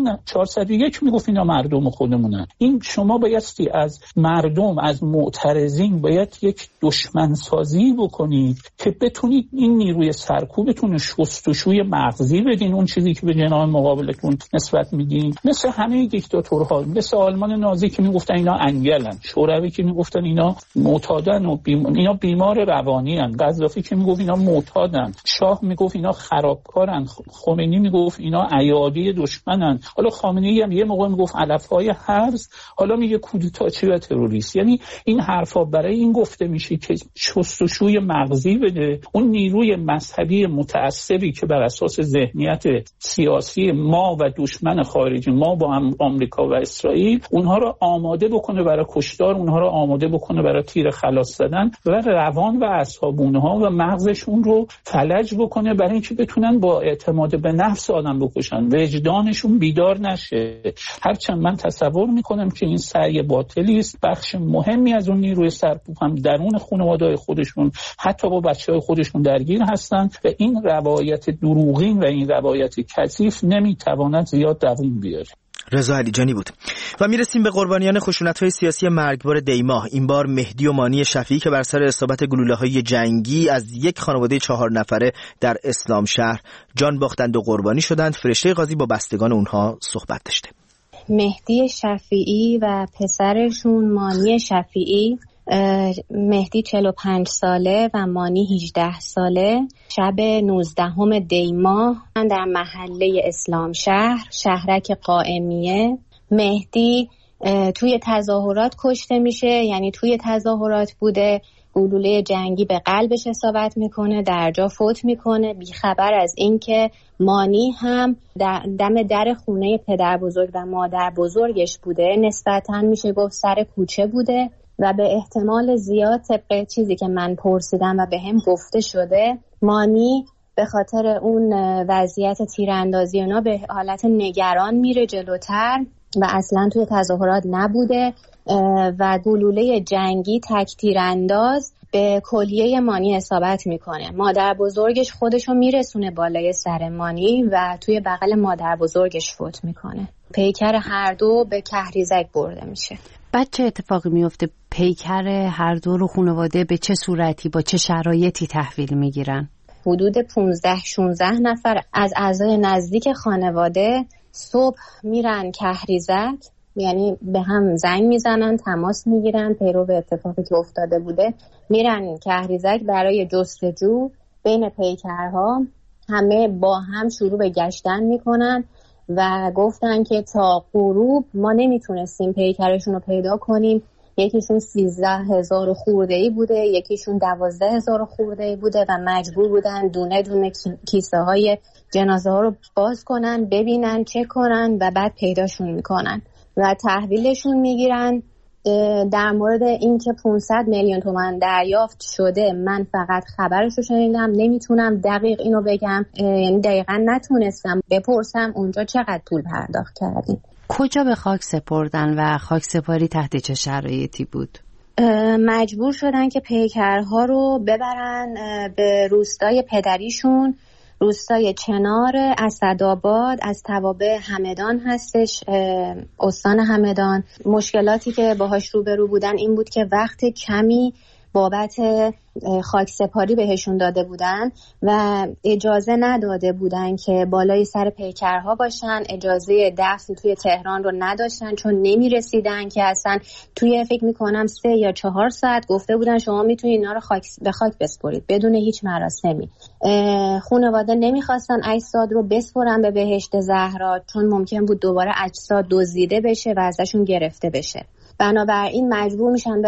401 میگفت اینا مردم خودمونن. این شما بایستی از مردم، از معترضین باید یک دشمن سازی بکنید که بتونید این نیروی سرکوبتون شستشوی مغزی بدین، اون چیزی که به جناح مقابلتون نسبت میدین. مثل همه دیکتاتورها، مثل آلمان نازی که میگفتن اینا انگلن، شوروی که میگفتن اینا معتادن و اینا بیمار روانی هستند، قذافی که میگفت اینا معتادن، شاه میگفت اینا خرابکارن، خمینی میگفت اینا ایادی دشمنن، حالا خامنه‌ای هم یه موقع میگفت علف‌های هرز، حالا میگه کودتاچی و تروریست. یعنی این حرفا برای این گفته میشه که شستشوی مغزی بده، اون نیروی مذهبی متعصبی که بر اساس ذهنیت سیاسی ما و دشمن خارجی ما با آمریکا و اسرائیل، اونها رو آماده بکنه برای کشتار، اونها رو آماده بکنه برای تیر خلاص زدن و روان و اعصاب اونها و مغزشون رو فلج بکنه برای اینکه بتونن با اعتماد به نفس آدم بکشن، وجدانشون بیدار نشه. هرچند من تصور میکنم که این سعی باطلی است، بخش مهمی از اون نیروی سرکوب هم درون خانواده‌های خودشون حتی با بچه‌های خودشون درگیر هستن و این روایت دروغین و این روایت کثیف نمیتواند زیاد دوام بیاره. رضا علیجانی بود. و میرسیم به قربانیان خشونت‌های سیاسی مرگبار دی‌ماه. این بار مهدی و مانی شفیعی که بر سر اصابت گلوله‌های جنگی از یک خانواده 4 نفره در اسلام شهر جان باختند و قربانی شدند. فرشته قاضی با بستگان اونها صحبت داشته. مهدی شفیعی و پسرشون مانی شفیعی، مهدی 45 ساله و مانی 18 ساله، شب 19 دی‌ماه در محله اسلام شهر، شهرک قائمیه، مهدی توی تظاهرات کشته میشه. یعنی توی تظاهرات بوده، گلوله جنگی به قلبش اصابت میکنه، در جا فوت میکنه، بیخبر از این که مانی هم دم در خونه پدر بزرگ و مادر بزرگش بوده. نسبتاً میشه گفت سر کوچه بوده و به احتمال زیاد طبق چیزی که من پرسیدم و به هم گفته شده، مانی به خاطر اون وضعیت تیراندازی اونا به حالت نگران میره جلوتر و اصلا توی تظاهرات نبوده و گلوله جنگی تک تیرانداز به کلیه مانی اصابت میکنه. مادر بزرگش خودشو میرسونه بالای سر مانی و توی بغل مادر بزرگش فوت میکنه. پیکر هر دو به کهریزک برده میشه. بعد چه اتفاقی میفته؟ پیکر هر دو رو خانواده به چه صورتی، با چه شرایطی تحویل میگیرن؟ حدود 15-16 نفر از اعضای نزدیک خانواده صبح میرن کهریزک، یعنی به هم زنگ میزنن، تماس میگیرن پیرو به اتفاقی که افتاده بوده، میرن کهریزک برای جستجو بین پیکرها. همه با هم شروع به گشتن میکنن و گفتن که تا غروب ما نمیتونستیم پیکرشون رو پیدا کنیم. یکیشون 13,000 خورده‌ای بوده، یکیشون 12,000 خورده‌ای بوده و مجبور بودن دونه دونه کیسه های جنازه ها رو باز کنن، ببینن، چک کنن و بعد پیداشون میکنن و تحویلشون میگیرن. در مورد اینکه 500 میلیون تومان دریافت شده من فقط خبرش رو شنیدم، نمیتونم دقیق اینو بگم، یعنی دقیقا نتونستم بپرسم اونجا چقدر پول پرداخت کردیم. کجا به خاک سپردن و خاک سپاری تحت چه شرایطی بود؟ مجبور شدن که پیکرها رو ببرن به روستای پدریشون، روستای چنار اسدآباد، از توابع همدان هستش، استان همدان. مشکلاتی که باهاش روبرو بودن این بود که وقت کمی بابت خاک سپاری بهشون داده بودن و اجازه نداده بودن که بالای سر پیکرها باشن، اجازه دفن توی تهران رو نداشتن چون نمیرسیدن که اصلا توی فکر میکنم 3 یا 4 ساعت گفته بودن شما میتونید اینا رو به خاک بسپرید بدون هیچ مراسمی. خانواده نمیخواستن اجساد رو بسپرن به بهشت زهرا چون ممکن بود دوباره اجساد دزدیده بشه و ازشون گرفته بشه. بنابراین مجبور میشن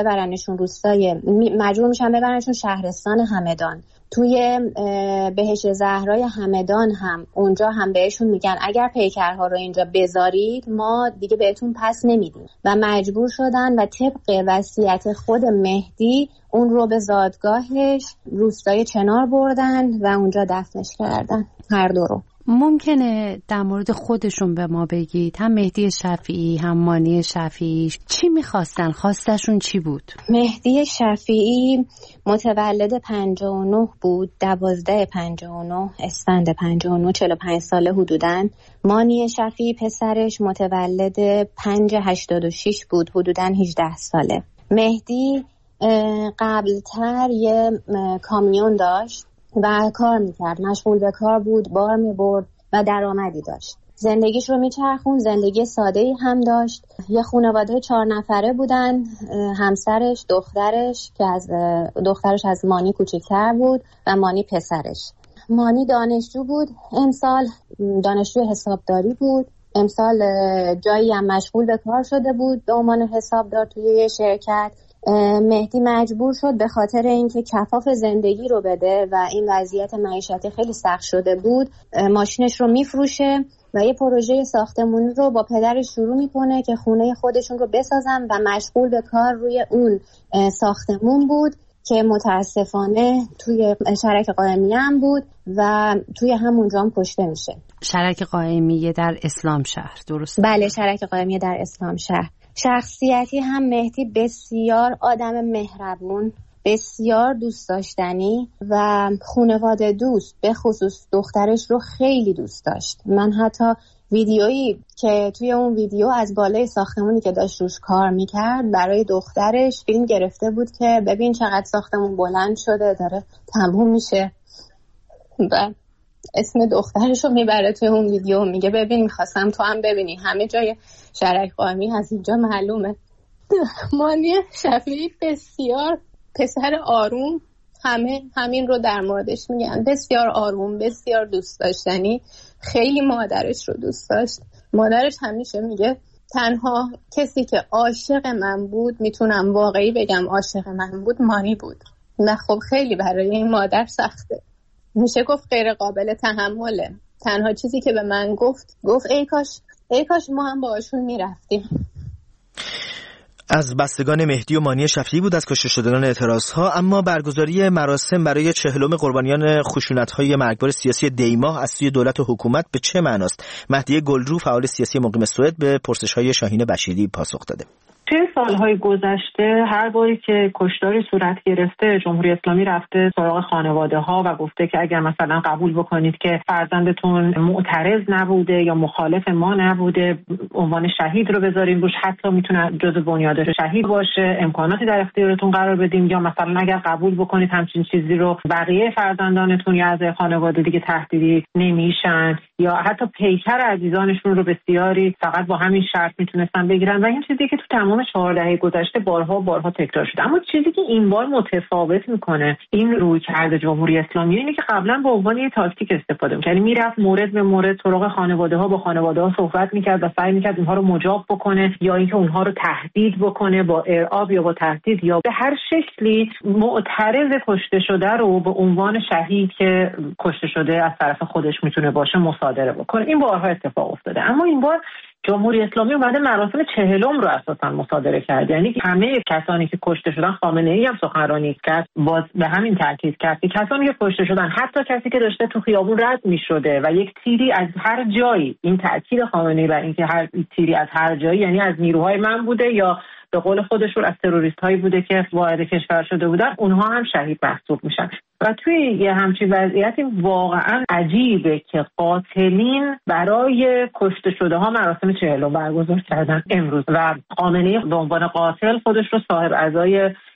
ببرنشون شهرستان همدان. توی بهشت زهرای همدان هم اونجا هم بهشون میگن اگر پیکرها رو اینجا بذارید ما دیگه بهتون پس نمیدیم و مجبور شدن و طبق وصیت خود مهدی اون رو به زادگاهش روستای چنار بردن و اونجا دفنش کردن هر دو رو. ممکنه در مورد خودشون به ما بگید، هم مهدی شفیعی هم مانی شفیعی چی میخواستن؟ خواستشون چی بود؟ مهدی شفیعی متولد 59 بود، 12/59 اسفند 59، 45 ساله حدوداً. مانی شفیعی پسرش متولد 5/86 بود، حدوداً 18 ساله. مهدی قبلتر یه کامیون داشت و کار میکرد، مشغول به کار بود، بار میبرد و درآمدی داشت. زندگیش رو میچرخون، زندگی ساده‌ای هم داشت. یه خانواده 4 نفره بودن، همسرش، دخترش از مانی کوچیک‌تر بود و مانی پسرش. مانی دانشجو بود، امسال دانشجو حسابداری بود. امسال جایی هم مشغول به کار شده بود به عنوان حسابدار توی یه شرکت. مهدی مجبور شد به خاطر اینکه کفاف زندگی رو بده و این وضعیت معیشتی خیلی سخت شده بود ماشینش رو میفروشه و یه پروژه ساختمانی رو با پدرش شروع میکنه که خونه خودشون رو بسازن و مشغول به کار روی اون ساختمون بود که متاسفانه توی شرک قائمیه هم بود و توی همونجا هم کشته میشه. شرک قائمیه در اسلام شهر، درست؟ بله، شرک قائمیه در اسلام شهر. شخصیتی هم مهدی بسیار آدم مهربون، بسیار دوست داشتنی و خانواده دوست، به خصوص دخترش رو خیلی دوست داشت. من حتی ویدیویی که توی اون ویدیو از بالای ساختمونی که داشت روش کار میکرد برای دخترش فیلم گرفته بود که ببین چقدر ساختمون بلند شده داره تموم میشه و اسم دخترش رو میبره توی اون ویدیو، میگه ببین میخواستم تو هم ببینی همه جای شرک قائمی از اینجا معلومه. مانی شفیعی بسیار پسر آروم، همین رو در موردش میگن، بسیار آروم، بسیار دوست داشتنی، خیلی مادرش رو دوست داشت. مادرش همیشه میگه تنها کسی که عاشق من بود، میتونم واقعی بگم عاشق من بود، مانی بود. نه خب خیلی برای این مادر سخته، میشه گفت غیر قابل تحمله. تنها چیزی که به من گفت ای کاش ما هم باهاشون میرفتیم. از بستگان مهدی و مانی شفیعی بود از کشته شدگان اعتراضها. اما برگزاری مراسم برای 40 قربانیان خشونت‌های مرگبار سیاسی دیماه از سوی دولت و حکومت به چه معناست؟ مهدی گلرو فعال سیاسی مقیم سوئد به پرسش‌های شاهین بشیری پاسخ داده. توی سالهای گذشته هر باری که کشتاری صورت گرفته جمهوری اسلامی رفته سراغ خانواده ها و گفته که اگر مثلا قبول بکنید که فرزندتون معترض نبوده یا مخالف ما نبوده عنوان شهید رو بذاریم روش، حتی میتونه جزو بنیاد شهید باشه، امکاناتی در اختیارتون قرار بدیم، یا مثلا اگر قبول بکنید همچین چیزی رو بقیه فرزندانتون یا اعضای خانواده دیگه تهدیدی نمیشن، یا حتی پیکر عزیزانشون رو بسیاری فقط با همین شرط میتونستن بگیرن. و این چیزی که تو تمام 4 دهه گذشته بارها تکرار شده. اما چیزی که این بار متفاوت میکنه این رویکرد جمهوری اسلامی اینه که قبلا به عنوان یه تاکتیک استفاده می‌کرد، یعنی میرفت مورد به مورد سراغ خانواده‌ها، با خانواده‌ها صحبت می‌کرد و سعی می‌کرد اونها رو مجاب بکنه یا اینکه اونها رو تهدید بکنه با ارعاب یا با تهدید یا به هر شکلی معترض کشته شده رو به عنوان شهید که کشته شده از طرف خودش میتونه باشه مصادره بکنه. این بارها اتفاق افتاده. اما این بار جمهوری اسلامی اومده مراسم 40 رو اساسا مصادره کرد، یعنی همه کسانی که کشته شدن، خامنه‌ای هم سخنرانی کرد باز به همین تاکید کرد که کسانی که کشته شدن، حتی کسی که داشته تو خیابون رد می‌شده و یک تیری از هر جایی، این تاکید خامنه‌ای بر اینکه هر تیری از هر جایی یعنی از نیروهای من بوده یا به قول خودشون از تروریست‌هایی بوده که وارد کشور شده بودن، اونها هم شهید محسوب میشن. و توی یه همچین وضعیتی واقعا عجیبه که قاتلین برای کشته شده ها مراسم 40 برگزار کردن امروز و خامنه‌ای به عنوان قاتل خودش رو صاحب عزای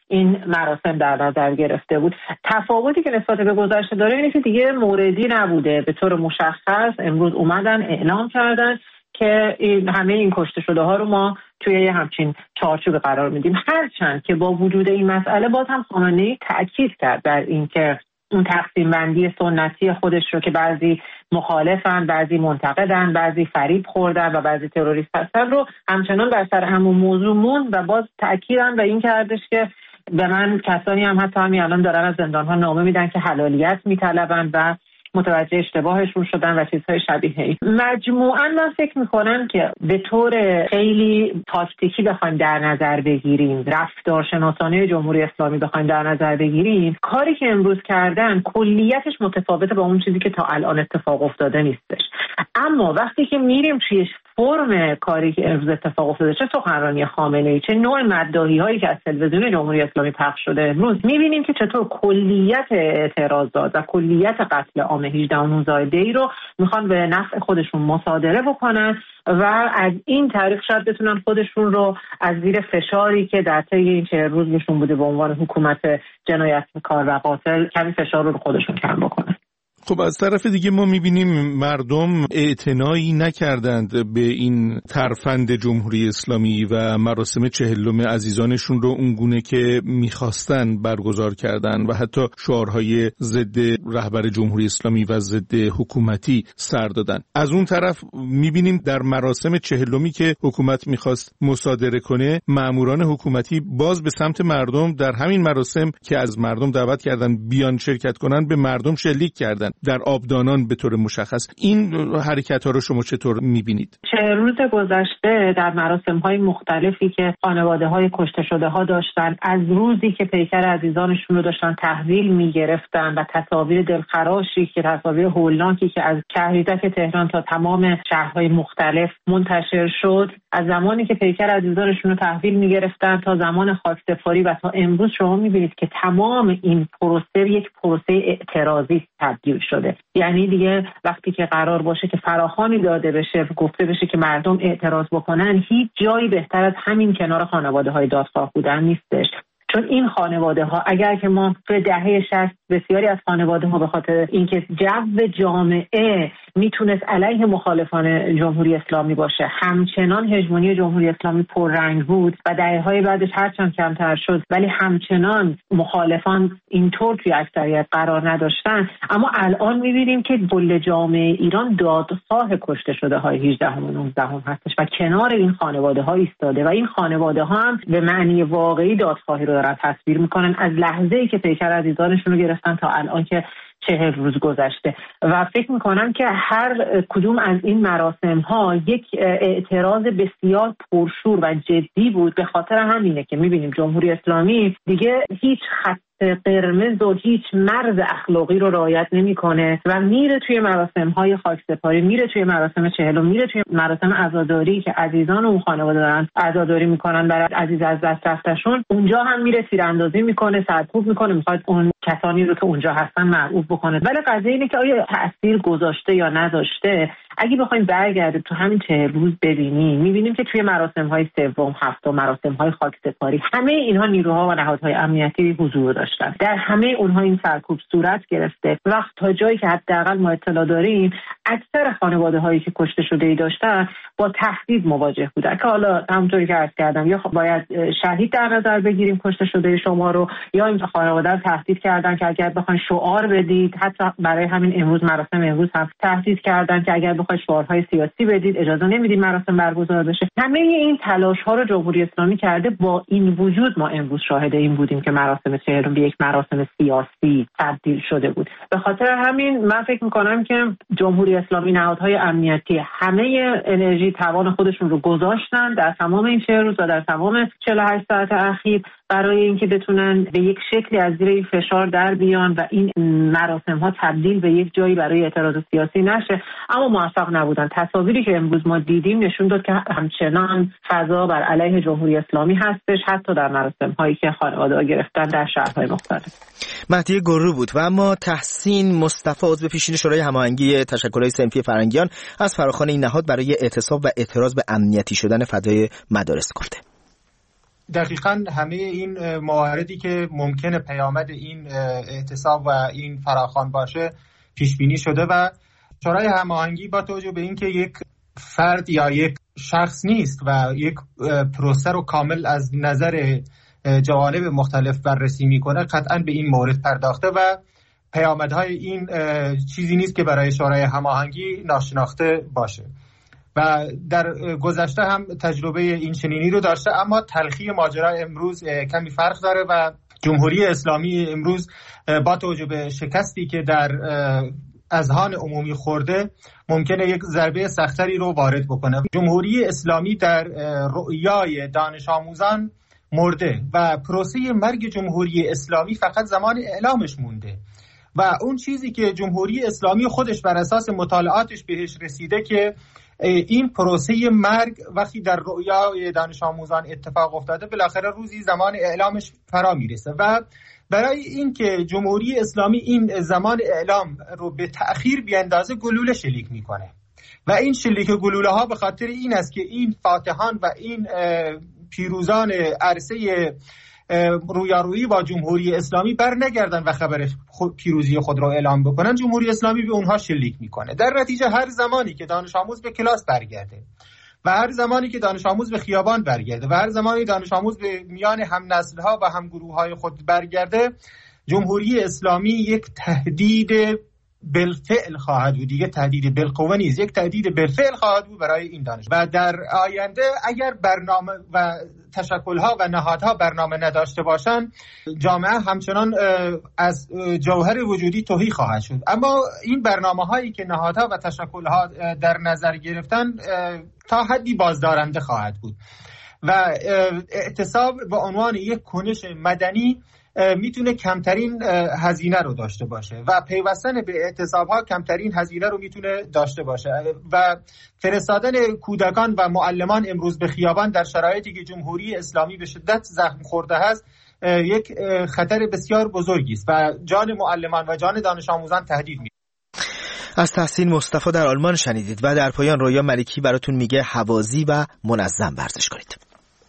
این مراسم در نظر گرفته بود. تفاوتی که نسبت به گذشته داره اینه که دیگه موردی نبوده به طور مشخص. امروز اومدن اعلام کردن که همه این کشته شده ها رو ما توی همچین چارچوب قرار میدیم، هرچند که با وجود این مسئله باز هم خامنه‌ای تأکید کرد بر این که اون تقسیم بندی سنتی خودش رو که بعضی مخالفن، بعضی منتقدن، بعضی فریب خوردن و بعضی تروریست هستن رو همچنان بر سر همون موضوع موند و باز تأکیدن و این کردش که به من کسانی هم حتی همین الان دارن از زندان‌ها نامه میدن که حلالیت میطلبن و متوجه اشتباهشون شدن و چیزهای شبیه این. مجموعاً من فکر میکنم که به طور خیلی تاکتیکی بخوایم در نظر بگیریم، رفتارشناسانه جمهوری اسلامی بخوایم در نظر بگیریم، کاری که امروز کردن کلیتش متفاوته با اون چیزی که تا الان اتفاق افتاده نیستش. اما وقتی که میریم توی فرم کاری که امروز اتفاق افتاده، چه سخنرانی خامنه‌ای، چه نوع مداحی‌هایی که از تلویزیون جمهوری اسلامی پخش شده امروز، می‌بینیم که چطور کلیت اعتراضات و کلیت قتل عام 18 و 19 دی رو میخوان به نفع خودشون مصادره بکنن و از این طریق شاید بتونن خودشون رو از زیر فشاری که در طی این 40 روز بهشون بوده به عنوان حکومت جنایتکار و قاتل کمی فشار رو خودشون کم بکنن. خب از طرف دیگه ما میبینیم مردم اعتنایی نکردند به این ترفند جمهوری اسلامی و مراسم 40 عزیزانشون رو اونگونه که میخواستن برگزار کردن و حتی شعارهای ضد رهبر جمهوری اسلامی و ضد حکومتی سر دادن. از اون طرف میبینیم در مراسم 40 که حکومت میخواست مصادره کنه، ماموران حکومتی باز به سمت مردم در همین مراسم که از مردم دعوت کردن بیان شرکت کنن به مردم شلیک کردن در آبدانان به طور مشخص. این حرکت‌ها رو شما چطور می‌بینید؟ 40 روز گذشته در مراسم‌های مختلفی که خانواده‌های کشته شده‌ها داشتن، از روزی که پیکر عزیزانشون رو داشتن تحویل می‌گرفتن و تصاویر دلخراشی که تصاویر هولناکی که از شهریزک تهران تا تمام شهرهای مختلف منتشر شد، از زمانی که پیکر عزیزانشون رو تحویل می‌گرفتن تا زمان خاکسپاری و تا امروز شما می‌بینید که تمام این پروسه یک پروسه اعتراضی تبدیل شده. یعنی دیگه وقتی که قرار باشه که فراخوانی داده بشه، گفته بشه که مردم اعتراض بکنن، هیچ جایی بهتر از همین کنار خانواده‌های دادخواه بودن نیستش. چون این خانواده‌ها اگر که ما به دهه 60 بسیاری از خانواده‌ها به خاطر اینکه جو جامعه میتونست علیه مخالفان جمهوری اسلامی باشه، همچنان هژمونی جمهوری اسلامی پررنگ بود و دهه‌های بعدش هرچند کمتر شد ولی همچنان مخالفان اینطور توی اکثریت قرار نداشتن، اما الان می‌بینیم که کل جامعه ایران دادخواه کشته شده‌های 18 و 19 هستش و کنار این خانواده‌ها ایستاده و این خانواده‌ها هم به معنی واقعی دادخواهی رو دارن تصویر میکنن از لحظه‌ای که پیکر عزیزانشون رو گرفتن تا الان که 40 روز گذشته. و فکر میکنم که هر کدوم از این مراسم ها یک اعتراض بسیار پرشور و جدی بود. به خاطر همینه که میبینیم جمهوری اسلامی دیگه هیچ خط قرمز و هیچ مرز اخلاقی رو رعایت نمیکنه و میره توی مراسم های خاکسپاری، میره توی مراسم 40، میره توی مراسم عزاداری که عزیزان اون خانواده دارن عزاداری میکنن برای عزیز از دست رفتشون، اونجا هم میره تیراندازی میکنه، سرکوب میکنه، میخواد اون کسانی رو که اونجا هستن مرعوب بکنه. ولی قضیه اینه که آیا تأثیر گذاشته یا نداشته. اگه بخوایم برگردیم تو همین 40 روز ببینیم، میبینیم که توی مراسم های 3 و 7 مراسم های خاکسپاری همه اینها نیروها و نهادهای امنیتی حضور داشتن. در همه اونها این سرکوب صورت گرفته. وقت تا جایی که حداقل ما اطلاع داریم اکثر خانواده هایی که کشته شده ای داشتن با تهدید مواجه بودن که حالا همونطوری که عرض کردم یا باید شهید در نظر بگیریم کشته شده شما رو، یا این خانواده رو تهدید کردن که اگر بخواید شعار بدید، حتی برای همین امروز مراسم امروز هم تهدید کردن که اگر بخواید شعارهای سیاسی بدید اجازه نمیدیم مراسم برگزار بشه. همه این تلاش ها رو جمهوری اسلامی کرده. با این وجود ما امروز شاهد این بودیم که مراسم 40 به یک مراسم سیاسی تبدیل شده بود. به خاطر همین من فکر میکنم که جمهوری اسلامی، نهادهای امنیتی همه انرژی توان خودشون رو گذاشتن در تمام این 40 روز و در تمام 48 ساعت اخیر برای اینکه بتونن به یک شکلی از زیر این فشار در بیان و این مراسم ها تبدیل به یک جایی برای اعتراض سیاسی نشه، اما موفق نبودن. تصاویری که امروز ما دیدیم نشون داد که همچنان فضا بر علیه جمهوری اسلامی هستش، حتی در مراسم هایی که خانواده‌ها گرفتن در شهرهای مختلف. مهدی گرو بود. و اما تحسین مصطفی عضو پیشین شورای هماهنگی تشکل‌های صنفی فرنگیان از فراخوان این نهاد برای اعتصاب و اعتراض به امنیتی شدن فضای مدارس گفته. دقیقاً همه این مواردی که ممکنه پیامد این اعتصاب و این فراخوان باشه پیش بینی شده و شورای هماهنگی با توجه به اینکه یک فرد یا یک شخص نیست و یک پروسه رو کامل از نظر جوانب مختلف بررسی میکنه قطعاً به این مورد پرداخته و پیامدهای این چیزی نیست که برای شورای هماهنگی ناشناخته باشه و در گذشته هم تجربه این چنینی رو داشته، اما تلخی ماجرا امروز کمی فرق داره و جمهوری اسلامی امروز با توجه به شکستی که در اذهان عمومی خورده ممکنه یک ضربه سختری رو وارد بکنه. جمهوری اسلامی در رؤیای دانش آموزان مرده و پروسه مرگ جمهوری اسلامی فقط زمان اعلامش مونده و اون چیزی که جمهوری اسلامی خودش بر اساس مطالعاتش بهش رسیده که این پروسه مرگ وقتی در رؤیای دانش آموزان اتفاق افتاده بالاخره روزی زمان اعلامش فرا میرسه و برای اینکه جمهوری اسلامی این زمان اعلام رو به تأخیر بیاندازه گلوله شلیک میکنه و این شلیک گلوله ها به خاطر این است که این فاتحان و این پیروزان عرصه رویارویی با جمهوری اسلامی بر نگردن و خبر پیروزی خود را اعلام بکنن، جمهوری اسلامی به اونها شلیک میکنه. در نتیجه هر زمانی که دانش آموز به کلاس برگرده و هر زمانی که دانش آموز به خیابان برگرده و هر زمانی دانش آموز به میان هم نسل ها و هم گروه های خود برگرده، جمهوری اسلامی یک تهدید بالفعل خواهد بود، دیگه تهدید بالقوه نیست، یک تهدید بالفعل خواهد بود برای این دانش. و در آینده اگر برنامه و تشکل‌ها و نهادها برنامه نداشته باشند، جامعه همچنان از جوهر وجودی تهی خواهد شد. اما این برنامه‌هایی که نهادها و تشکل‌ها در نظر گرفتن تا حدی بازدارنده خواهد بود و اعتصاب به عنوان یک کنش مدنی میتونه کمترین هزینه رو داشته باشه و پیوستن به اعتصاب‌ها کمترین هزینه رو میتونه داشته باشه و فرستادن کودکان و معلمان امروز به خیابان در شرایطی که جمهوری اسلامی به شدت زخم خورده است یک خطر بسیار بزرگی است و جان معلمان و جان دانش آموزان تهدید میشه. از تحسین مصطفی در آلمان شنیدید و در پایان رویا ملکی براتون میگه حوازی و منظم ورزش کنید.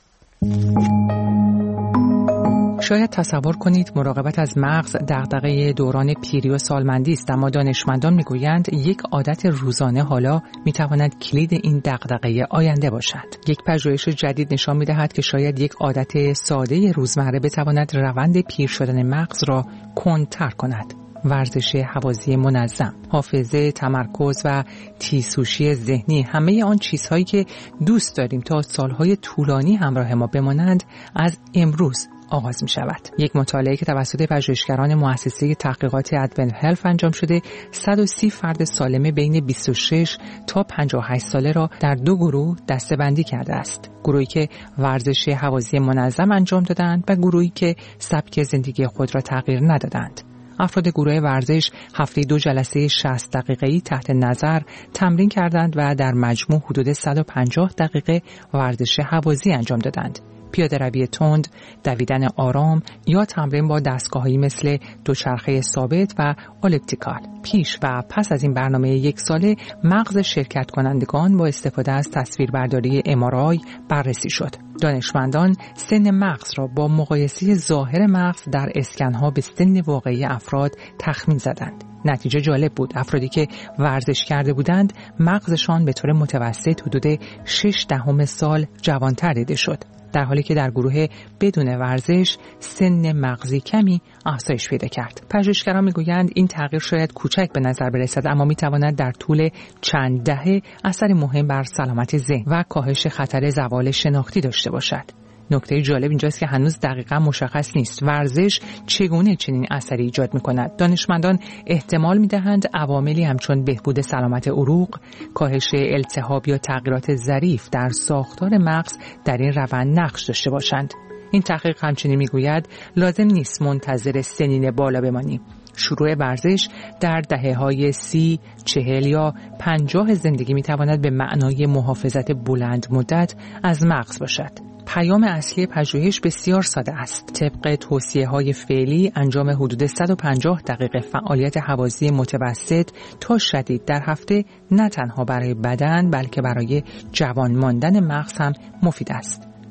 شاید تصور کنید مراقبت از مغز دغدغه دوران پیری و سالمندی است، اما دانشمندان میگویند یک عادت روزانه حالا میتواند کلید این دغدغه آینده باشد. یک پژوهش جدید نشان میدهد که شاید یک عادت ساده روزمره بتواند روند پیر شدن مغز را کندتر کند. ورزش حوازی منظم، حافظه، تمرکز و تیزهوشی ذهنی، همه آن چیزهایی که دوست داریم تا سالهای طولانی همراه ما بمانند از امروز آغاز می شود. یک مطالعه که توسط پژوهشگران مؤسسه تحقیقات ادون هلف انجام شده 130 فرد سالم بین 26 تا 58 ساله را در دو گروه دسته‌بندی کرده است. گروهی که ورزش حوازی منظم انجام دادند و گروهی که سبک زندگی خود را تغییر ندادند. افراد گروه ورزش هفته 2 جلسه 60 دقیقه‌ای تحت نظر تمرین کردند و در مجموع حدود 150 دقیقه ورزش حوازی انجام دادند. پیاده روی تند، دویدن آرام یا تمرین با دستگاه‌هایی مثل دوچرخه ثابت و الیپتیکال. پیش و پس از این برنامه 1 ساله مغز شرکت کنندگان با استفاده از تصویربرداری MRI بررسی شد. دانشمندان سن مغز را با مقایسه ظاهر مغز در اسکن‌ها به سن واقعی افراد تخمین زدند. نتیجه جالب بود. افرادی که ورزش کرده بودند مغزشان به طور متوسط حدود 0.6 سال جوانتر دیده شد، در حالی که در گروه بدون ورزش سن مغزی کمی افزایش پیدا کرد. پژوهشگران میگویند این تغییر شاید کوچک به نظر برسد، اما میتواند در طول چند دهه اثر مهم بر سلامت ذهن و کاهش خطر زوال شناختی داشته باشد. نکته جالب اینجاست که هنوز دقیقاً مشخص نیست ورزش چگونه چنین اثری ایجاد می‌کند. دانشمندان احتمال می‌دهند عواملی همچون بهبود سلامت عروق، کاهش التهاب یا تغییرات ظریف در ساختار مغز در این روند نقش داشته باشند. این تحقیق همچنین می‌گوید لازم نیست منتظر سنین بالا بمانیم. شروع ورزش در دهه‌های 30، 40 یا 50 زندگی می‌تواند به معنای محافظت بلند مدت از مغز باشد. پیام اصلی پژوهش بسیار ساده است. طبق توصیه‌های فعلی انجام حدود 150 دقیقه فعالیت حوازی متوسط تا شدید در هفته نه تنها برای بدن بلکه برای جوان ماندن مغز هم مفید است.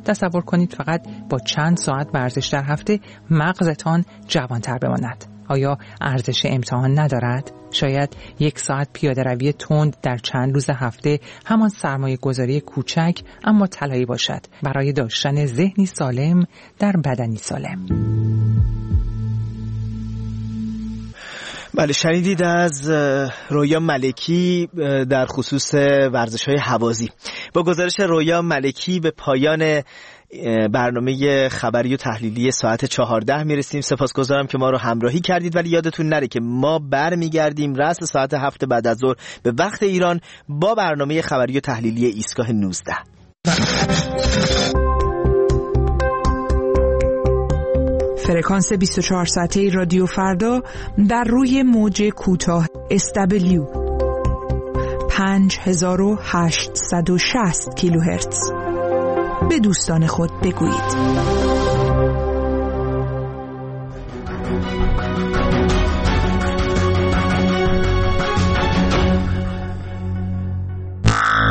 تصور کنید فقط با چند ساعت ورزش در هفته مغزتان جوانتر بماند. آیا ارزش امتحان ندارد؟ شاید 1 ساعت پیاده روی تند در چند روز هفته همان سرمایه گذاری کوچک اما طلایی باشد برای داشتن ذهنی سالم در بدنی سالم. بله، شنیدید از رویا ملکی در خصوص ورزش‌های هوازی. با گزارش رویا ملکی به پایان برنامه خبری و تحلیلی ساعت 14 میرسیم. سپاسگزارم که ما رو همراهی کردید، ولی یادتون نره که ما برمیگردیم رأس ساعت 7 بعد از ظهر به وقت ایران با برنامه خبری و تحلیلی ایستگاه 19. فرکانس 24 ساعته رادیو فردا در روی موج کوتاه SW 5860 کیلوهرتز. به دوستان خود بگویید.